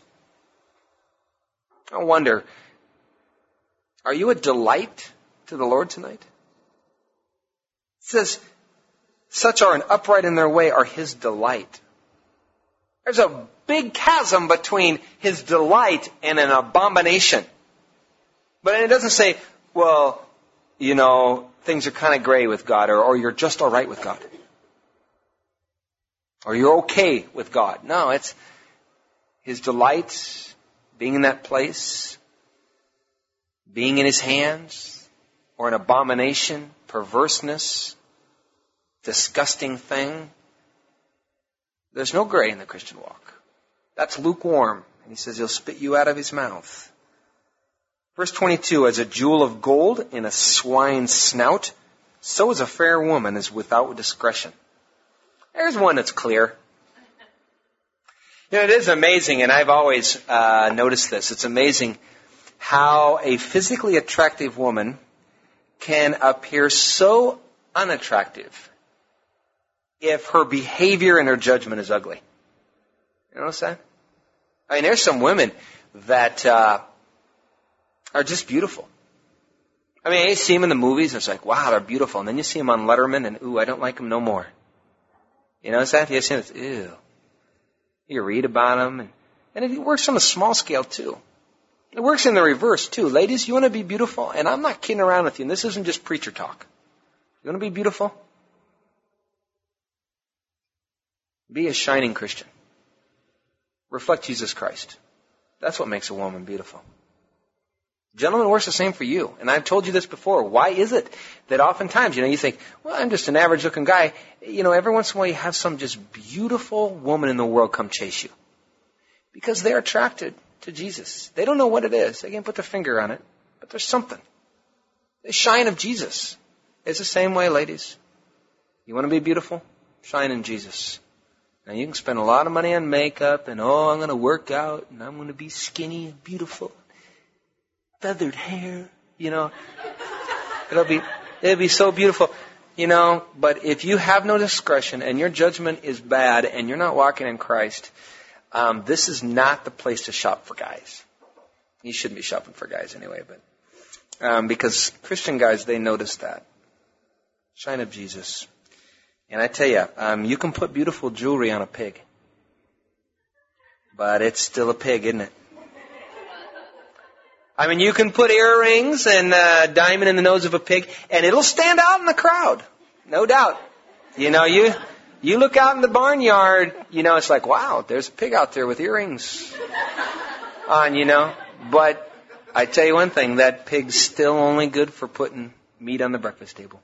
I wonder, are you a delight to the Lord tonight? It says, such are an upright in their way are his delight. There's a big chasm between his delight and an abomination. But it doesn't say, well, things are kind of gray with God, or you're just all right with God. Or you're okay with God. No, it's his delight, being in that place, being in his hands, or an abomination, perverseness, disgusting thing. There's no gray in the Christian walk. That's lukewarm. And he says he'll spit you out of his mouth. Verse 22, as a jewel of gold in a swine's snout, so is a fair woman is without discretion. There's one that's clear. It is amazing, and I've always noticed this. It's amazing how a physically attractive woman can appear so unattractive if her behavior and her judgment is ugly. You notice that? I mean, there's some women that are just beautiful. I mean, you see them in the movies, and it's like, wow, they're beautiful. And then you see them on Letterman, and ooh, I don't like them no more. You notice that? You see it, ew. You read about them, and it works on a small scale, too. It works in the reverse, too. Ladies, you want to be beautiful? And I'm not kidding around with you, and this isn't just preacher talk. You want to be beautiful? Be a shining Christian. Reflect Jesus Christ. That's what makes a woman beautiful. Gentlemen, works the same for you. And I've told you this before. Why is it that oftentimes, you think, well, I'm just an average looking guy. Every once in a while you have some just beautiful woman in the world come chase you. Because they're attracted to Jesus. They don't know what it is. They can't put their finger on it. But there's something. The shine of Jesus. It's the same way, ladies. You want to be beautiful? Shine in Jesus. Now you can spend a lot of money on makeup and, I'm going to work out and I'm going to be skinny and beautiful. Feathered hair, It'll be so beautiful, but if you have no discretion and your judgment is bad and you're not walking in Christ, this is not the place to shop for guys. You shouldn't be shopping for guys anyway, but because Christian guys, they notice that. Shine of Jesus. And I tell you, you can put beautiful jewelry on a pig. But it's still a pig, isn't it? I mean, you can put earrings and a diamond in the nose of a pig, and it'll stand out in the crowd. No doubt. You know, you look out in the barnyard, you know, it's like, wow, there's a pig out there with earrings on, you know. But I tell you one thing, that pig's still only good for putting meat on the breakfast table.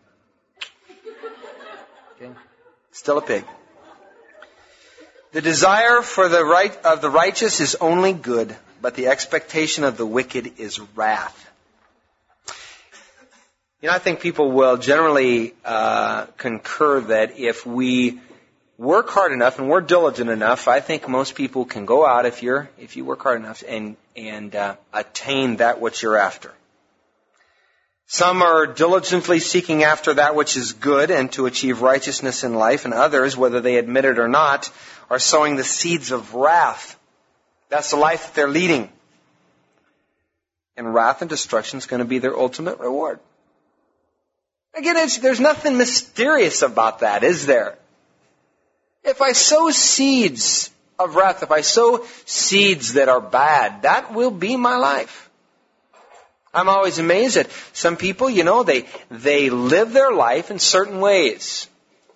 Okay? Still a pig. The desire for the right of the righteous is only good, but the expectation of the wicked is wrath. You know, I think people will generally concur that if we work hard enough and we're diligent enough, I think most people can go out if you work hard enough and attain that which you're after. Some are diligently seeking after that which is good and to achieve righteousness in life, and others, whether they admit it or not, are sowing the seeds of wrath. That's the life that they're leading. And wrath and destruction is going to be their ultimate reward. Again, there's nothing mysterious about that, is there? If I sow seeds of wrath, if I sow seeds that are bad, that will be my life. I'm always amazed at some people, you know, they live their life in certain ways.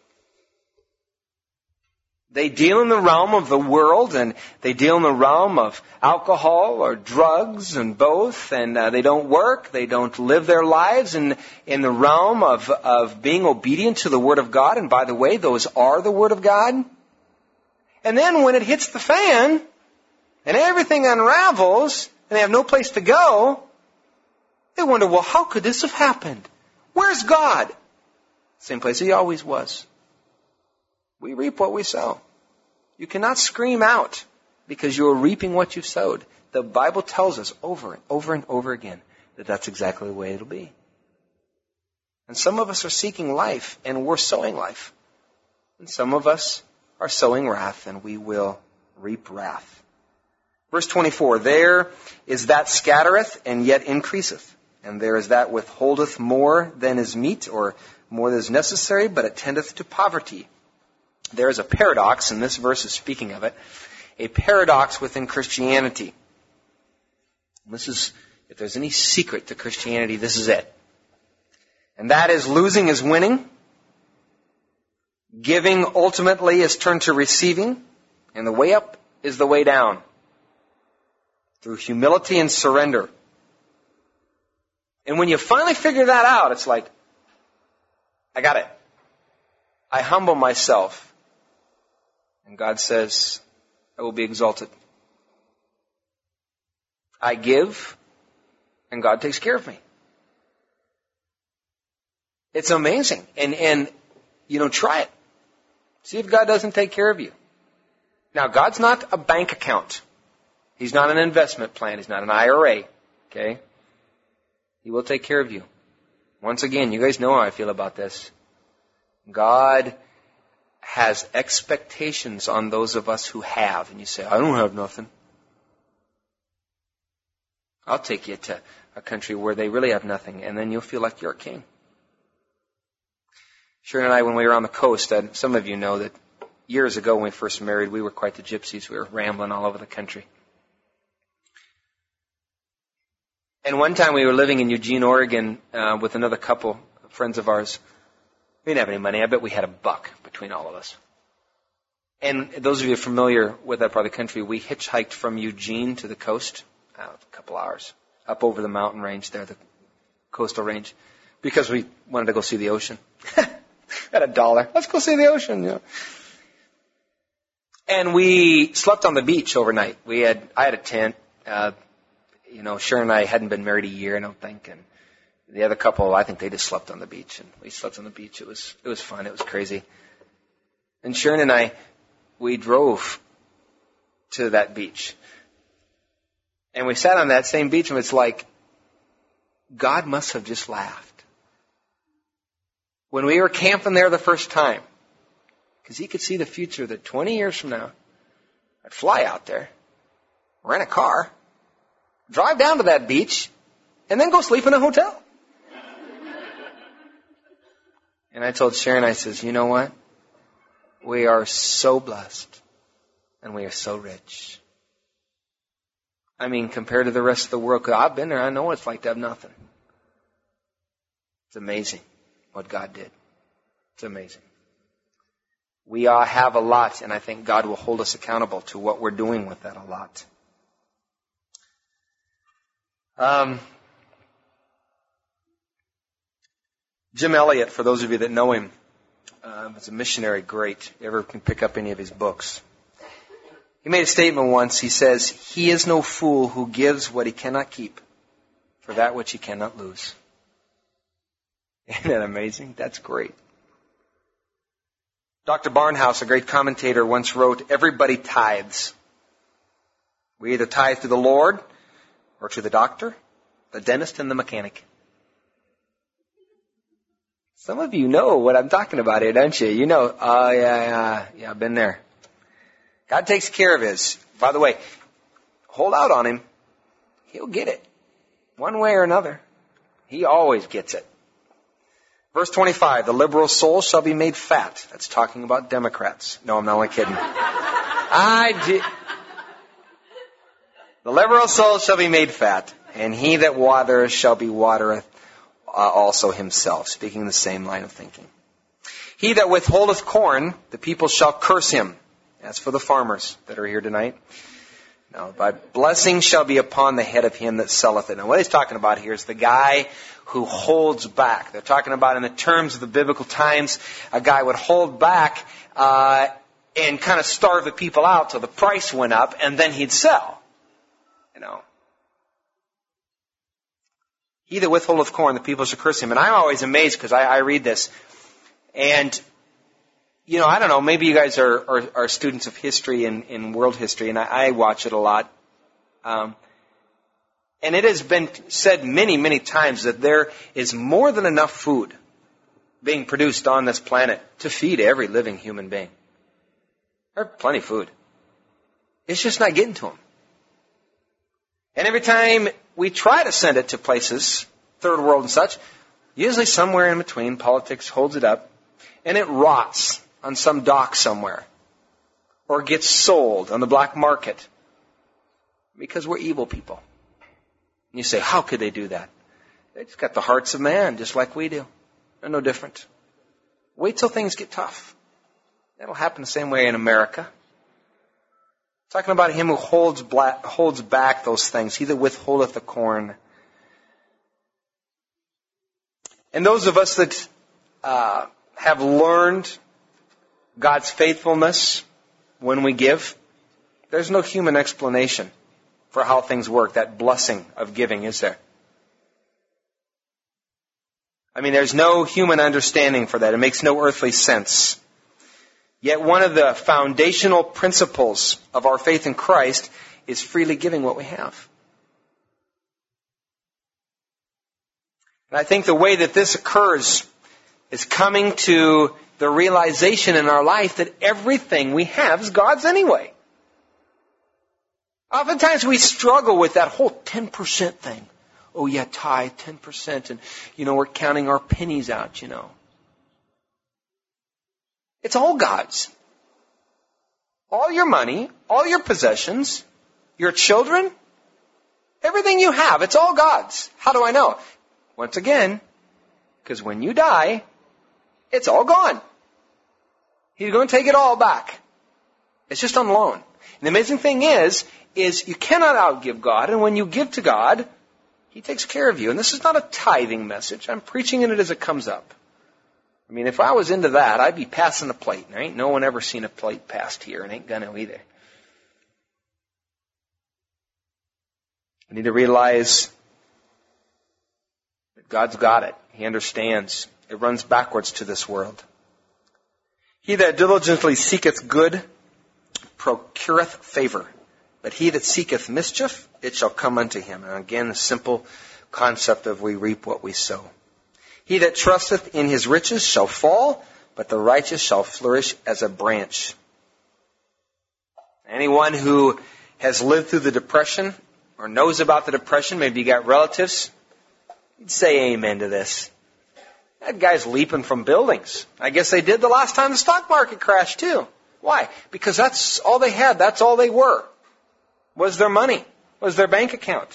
They deal in the realm of the world, and they deal in the realm of alcohol or drugs and both, and they don't work, they don't live their lives in the realm of being obedient to the Word of God. And by the way, those are the Word of God. And then when it hits the fan, and everything unravels, and they have no place to go, they wonder, well, how could this have happened? Where's God? Same place He always was. We reap what we sow. You cannot scream out because you are reaping what you've sowed. The Bible tells us over and over and over again that that's exactly the way it'll be. And some of us are seeking life, and we're sowing life. And some of us are sowing wrath, and we will reap wrath. Verse 24, there is that scattereth and yet increaseth. And there is that withholdeth more than is meet, or more than is necessary, but attendeth to poverty. There is a paradox, and this verse is speaking of it, a paradox within Christianity. This is, if there's any secret to Christianity, this is it. And that is, losing is winning, giving ultimately is turned to receiving, and the way up is the way down, through humility and surrender. And when you finally figure that out, it's like, I got it. I humble myself. And God says, I will be exalted. I give, and God takes care of me. It's amazing. And you know, try it. See if God doesn't take care of you. Now, God's not a bank account. He's not an investment plan. He's not an IRA. Okay? He will take care of you. Once again, you guys know how I feel about this. God has expectations on those of us who have. And you say, I don't have nothing. I'll take you to a country where they really have nothing, and then you'll feel like you're a king. Sharon and I, when we were on the coast, some of you know that years ago when we first married, we were quite the gypsies. We were rambling all over the country. And one time we were living in Eugene, Oregon, with another couple, friends of ours. We didn't have any money. I bet we had $1 between all of us. And those of you familiar with that part of the country, we hitchhiked from Eugene to the coast, a couple hours, up over the mountain range there, the coastal range, because we wanted to go see the ocean. At $1. Let's go see the ocean. Yeah. And we slept on the beach overnight. I had a tent. You know, Sharon and I hadn't been married a year, I don't think, and the other couple, I think they just slept on the beach, and we slept on the beach. It was fun. It was crazy. And Sharon and I, we drove to that beach, and we sat on that same beach, and it's like God must have just laughed when we were camping there the first time, because He could see the future that 20 years from now, I'd fly out there, rent a car, drive down to that beach, and then go sleep in a hotel. And I told Sharon, I says, you know what? We are so blessed. And we are so rich. I mean, compared to the rest of the world, 'cause I've been there, I know what it's like to have nothing. It's amazing what God did. It's amazing. We all have a lot, and I think God will hold us accountable to what we're doing with that a lot. Jim Elliot, for those of you that know him, is a missionary great. You ever can pick up any of his books. He made a statement once. He says, "He is no fool who gives what he cannot keep for that which he cannot lose." Isn't that amazing? That's great. Dr. Barnhouse, a great commentator, once wrote, "Everybody tithes. We either tithe to the Lord or to the doctor, the dentist, and the mechanic." Some of you know what I'm talking about here, don't you? You know, yeah, I've been there. God takes care of his. By the way, hold out on him. He'll get it. One way or another. He always gets it. Verse 25, the liberal soul shall be made fat. That's talking about Democrats. No, I'm not only kidding. The liberal soul shall be made fat, and he that watereth shall be watereth also himself. Speaking the same line of thinking. He that withholdeth corn, the people shall curse him. That's for the farmers that are here tonight. Now, but blessing shall be upon the head of him that selleth it. Now, what he's talking about here is the guy who holds back. They're talking about, in the terms of the biblical times, a guy would hold back and kind of starve the people out till the price went up, and then he'd sell. You know. He that withholdeth corn, the people shall curse him. And I'm always amazed because I read this. And, you know, I don't know, maybe you guys are students of history and world history, and I watch it a lot. And it has been said many, many times that there is more than enough food being produced on this planet to feed every living human being. There's plenty of food. It's just not getting to them. And every time we try to send it to places, third world and such, usually somewhere in between, politics holds it up, and it rots on some dock somewhere, or gets sold on the black market, because we're evil people. And you say, how could they do that? They just got the hearts of man, just like we do. They're no different. Wait till things get tough. That'll happen the same way in America. Talking about him who holds back those things. He that withholdeth the corn. And those of us that have learned God's faithfulness when we give, there's no human explanation for how things work, that blessing of giving, is there? I mean, there's no human understanding for that. It makes no earthly sense. Yet one of the foundational principles of our faith in Christ is freely giving what we have. And I think the way that this occurs is coming to the realization in our life that everything we have is God's anyway. Oftentimes we struggle with that whole 10% thing. Oh yeah, tithe, 10%, and we're counting our pennies out, It's all God's. All your money, all your possessions, your children, everything you have, it's all God's. How do I know? Once again, because when you die, it's all gone. He's going to take it all back. It's just on loan. And the amazing thing is you cannot outgive God, and when you give to God, He takes care of you. And this is not a tithing message. I'm preaching in it as it comes up. I mean, if I was into that, I'd be passing a plate. There ain't no one ever seen a plate passed here, and ain't gonna either. I need to realize that God's got it. He understands. It runs backwards to this world. He that diligently seeketh good procureth favor, but he that seeketh mischief, it shall come unto him. And again, the simple concept of we reap what we sow. He that trusteth in his riches shall fall, but the righteous shall flourish as a branch. Anyone who has lived through the Depression or knows about the Depression, maybe you got relatives, you'd say amen to this. That guy's leaping from buildings. I guess they did the last time the stock market crashed too. Why? Because that's all they had. That's all they were. Was their money. Was their bank account.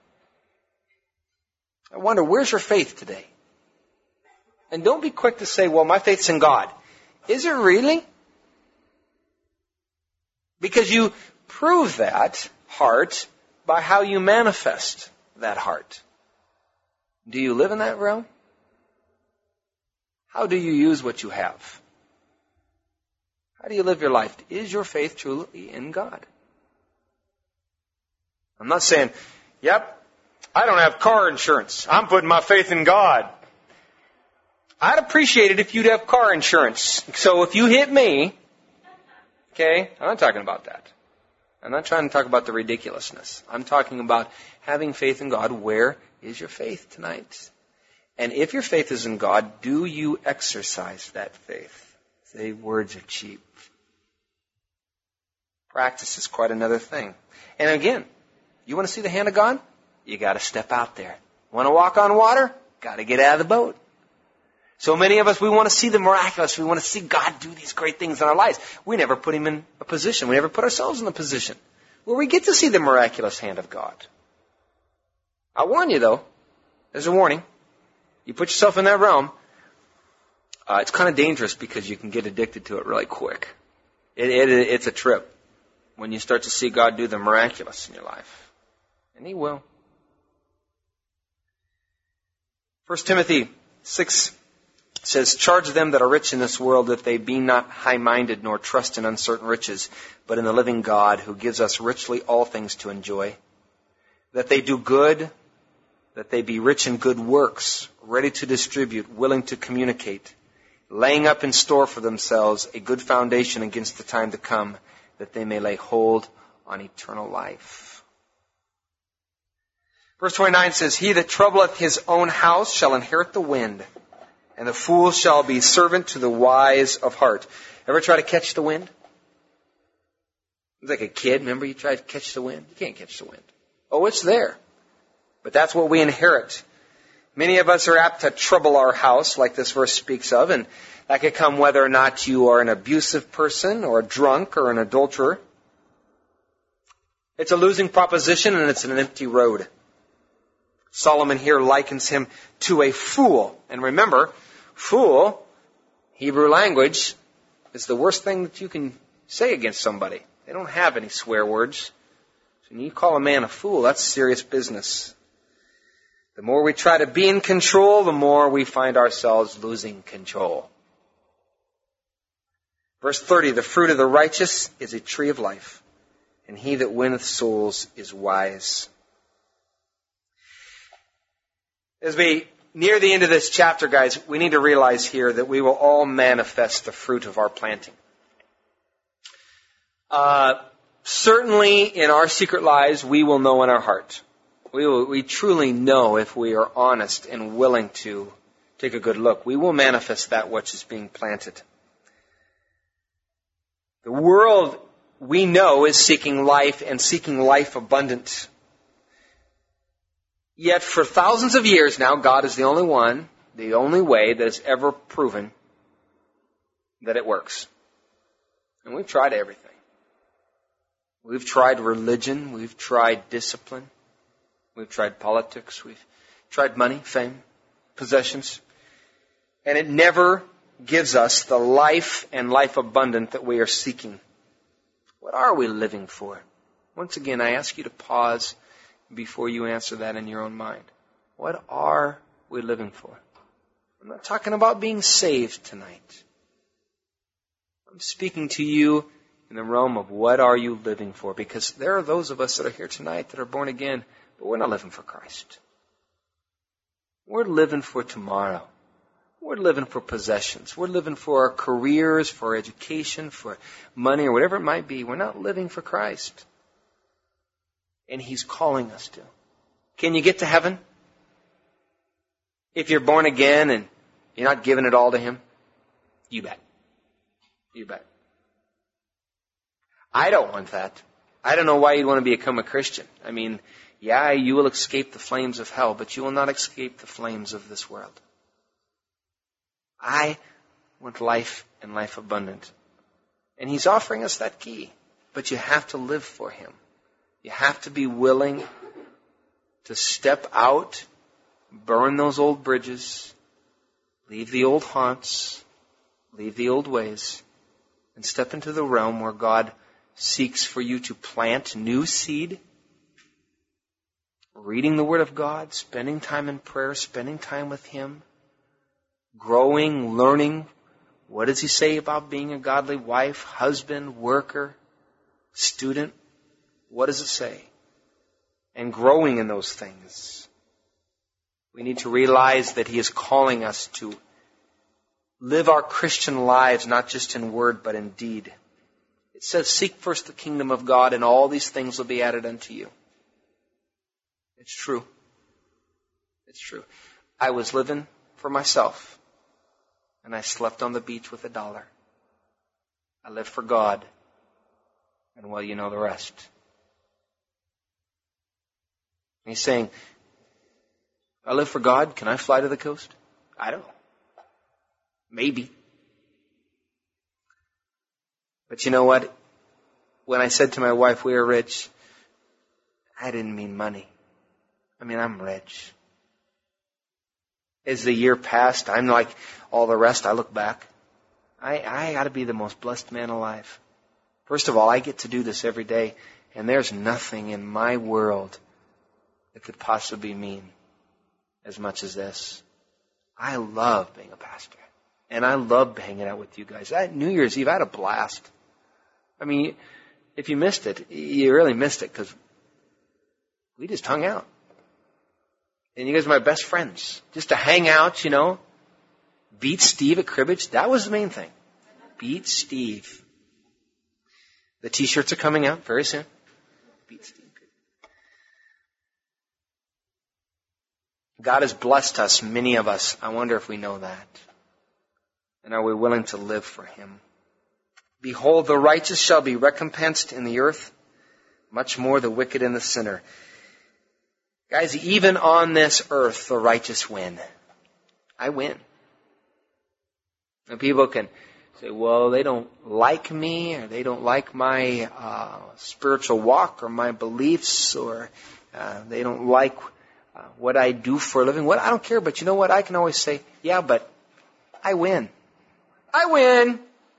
I wonder, where's your faith today? And don't be quick to say, well, my faith's in God. Is it really? Because you prove that heart by how you manifest that heart. Do you live in that realm? How do you use what you have? How do you live your life? Is your faith truly in God? I'm not saying, yep, I don't have car insurance. I'm putting my faith in God. I'd appreciate it if you'd have car insurance. So if you hit me, okay, I'm not talking about that. I'm not trying to talk about the ridiculousness. I'm talking about having faith in God. Where is your faith tonight? And if your faith is in God, do you exercise that faith? Say, words are cheap. Practice is quite another thing. And again, you want to see the hand of God? You got to step out there. Want to walk on water? Got to get out of the boat. So many of us, we want to see the miraculous. We want to see God do these great things in our lives. We never put Him in a position. We never put ourselves in a position where we get to see the miraculous hand of God. I warn you, though, there's a warning. You put yourself in that realm, it's kind of dangerous because you can get addicted to it really quick. It's a trip when you start to see God do the miraculous in your life. And He will. 1 Timothy 6 says, charge them that are rich in this world that they be not high-minded nor trust in uncertain riches, but in the living God who gives us richly all things to enjoy. That they do good, that they be rich in good works, ready to distribute, willing to communicate, laying up in store for themselves a good foundation against the time to come, that they may lay hold on eternal life. Verse 29 says, he that troubleth his own house shall inherit the wind, and the fool shall be servant to the wise of heart. Ever try to catch the wind? It was like a kid, remember you tried to catch the wind? You can't catch the wind. Oh, it's there. But that's what we inherit. Many of us are apt to trouble our house, like this verse speaks of, and that could come whether or not you are an abusive person or a drunk or an adulterer. It's a losing proposition and it's an empty road. Solomon here likens him to a fool. And remember, fool, Hebrew language, is the worst thing that you can say against somebody. They don't have any swear words. So when you call a man a fool, that's serious business. The more we try to be in control, the more we find ourselves losing control. Verse 30, the fruit of the righteous is a tree of life, and he that winneth souls is wise. As we near the end of this chapter, guys, we need to realize here that we will all manifest the fruit of our planting. Certainly in our secret lives, we will know in our heart. We truly know if we are honest and willing to take a good look. We will manifest that which is being planted. The world, we know, is seeking life and seeking life abundant. Yet for thousands of years now, God is the only one, the only way that has ever proven that it works. And we've tried everything. We've tried religion. We've tried discipline. We've tried politics. We've tried money, fame, possessions. And it never gives us the life and life abundant that we are seeking. What are we living for? Once again, I ask you to pause before you answer that in your own mind. What are we living for? I'm not talking about being saved tonight. I'm speaking to you in the realm of what are you living for? Because there are those of us that are here tonight that are born again, but we're not living for Christ. We're living for tomorrow. We're living for possessions. We're living for our careers, for our education, for money, or whatever it might be. We're not living for Christ. And He's calling us to. Can you get to heaven if you're born again and you're not giving it all to Him? You bet. You bet. I don't want that. I don't know why you'd want to become a Christian. I mean, yeah, you will escape the flames of hell, but you will not escape the flames of this world. I want life and life abundant. And He's offering us that key. But you have to live for Him. You have to be willing to step out, burn those old bridges, leave the old haunts, leave the old ways, and step into the realm where God seeks for you to plant new seed, reading the Word of God, spending time in prayer, spending time with Him, growing, learning. What does He say about being a godly wife, husband, worker, student? What does it say? And growing in those things. We need to realize that He is calling us to live our Christian lives not just in word but in deed. It says, seek first the kingdom of God and all these things will be added unto you. It's true. It's true. I was living for myself and I slept on the beach with $1. I lived for God. And well, you know the rest. He's saying, I live for God. Can I fly to the coast? I don't know. Maybe. But you know what? When I said to my wife we are rich, I didn't mean money. I mean, I'm rich. As the year passed, I'm like all the rest. I look back. I got to be the most blessed man alive. First of all, I get to do this every day, and there's nothing in my world that could possibly mean as much as this. I love being a pastor. And I love hanging out with you guys. New Year's Eve, I had a blast. I mean, if you missed it, you really missed it because we just hung out. And you guys are my best friends. Just to hang out, you know. Beat Steve at cribbage. That was the main thing. Beat Steve. The t-shirts are coming out very soon. Beat Steve. God has blessed us, many of us. I wonder if we know that. And are we willing to live for Him? Behold, the righteous shall be recompensed in the earth, much more the wicked and the sinner. Guys, even on this earth, the righteous win. I win. And people can say, well, they don't like me, or they don't like my spiritual walk, or my beliefs, or they don't like what I do for a living. What? I don't care, but you know what? I can always say, yeah, but I win. I win.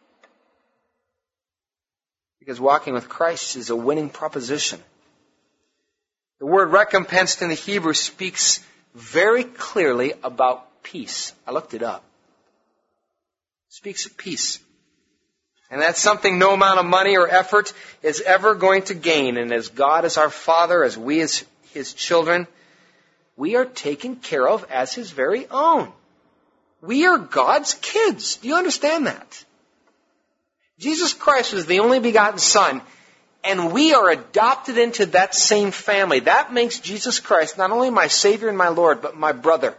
Because walking with Christ is a winning proposition. The word recompensed in the Hebrew speaks very clearly about peace. I looked it up. It speaks of peace. And that's something no amount of money or effort is ever going to gain. And as God is our Father, as we as His children, we are taken care of as His very own. We are God's kids. Do you understand that? Jesus Christ was the only begotten Son, and we are adopted into that same family. That makes Jesus Christ not only my Savior and my Lord, but my brother.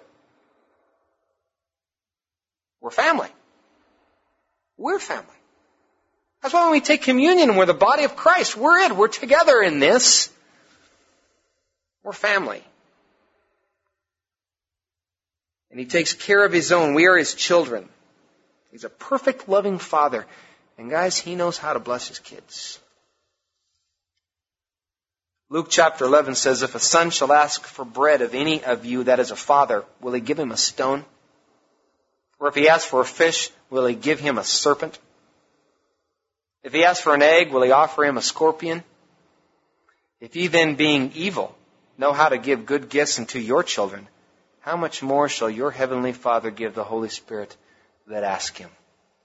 We're family. We're family. That's why when we take communion and we're the body of Christ, we're it. We're together in this. We're family. And He takes care of His own. We are His children. He's a perfect, loving Father. And guys, He knows how to bless His kids. Luke chapter 11 says, if a son shall ask for bread of any of you that is a father, will he give him a stone? Or if he asks for a fish, will he give him a serpent? If he asks for an egg, will he offer him a scorpion? If ye then, being evil, know how to give good gifts unto your children, how much more shall your heavenly Father give the Holy Spirit that ask Him?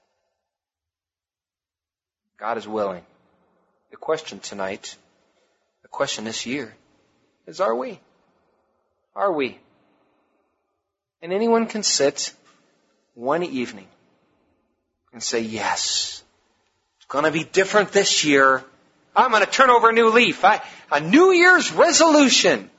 God is willing. The question tonight, the question this year, is are we? Are we? And anyone can sit one evening and say, yes, it's going to be different this year. I'm going to turn over a new leaf. A New Year's resolution.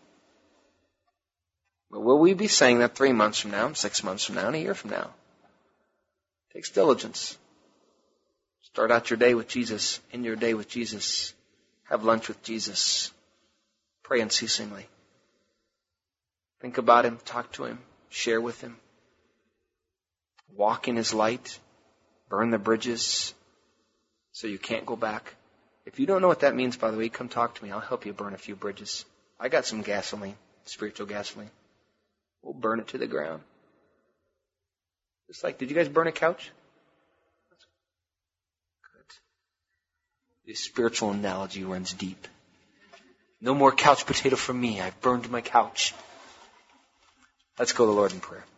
But will we be saying that 3 months from now, 6 months from now, and a year from now? It takes diligence. Start out your day with Jesus, end your day with Jesus. Have lunch with Jesus. Pray unceasingly. Think about Him, talk to Him, share with Him. walk in His light, burn the bridges so you can't go back. If you don't know what that means, by the way, come talk to me. I'll help you burn a few bridges. I got some gasoline, spiritual gasoline. We'll burn it to the ground. Just like, did you guys burn a couch? Good. The spiritual analogy runs deep. No more couch potato for me. I've burned my couch. Let's go to the Lord in prayer.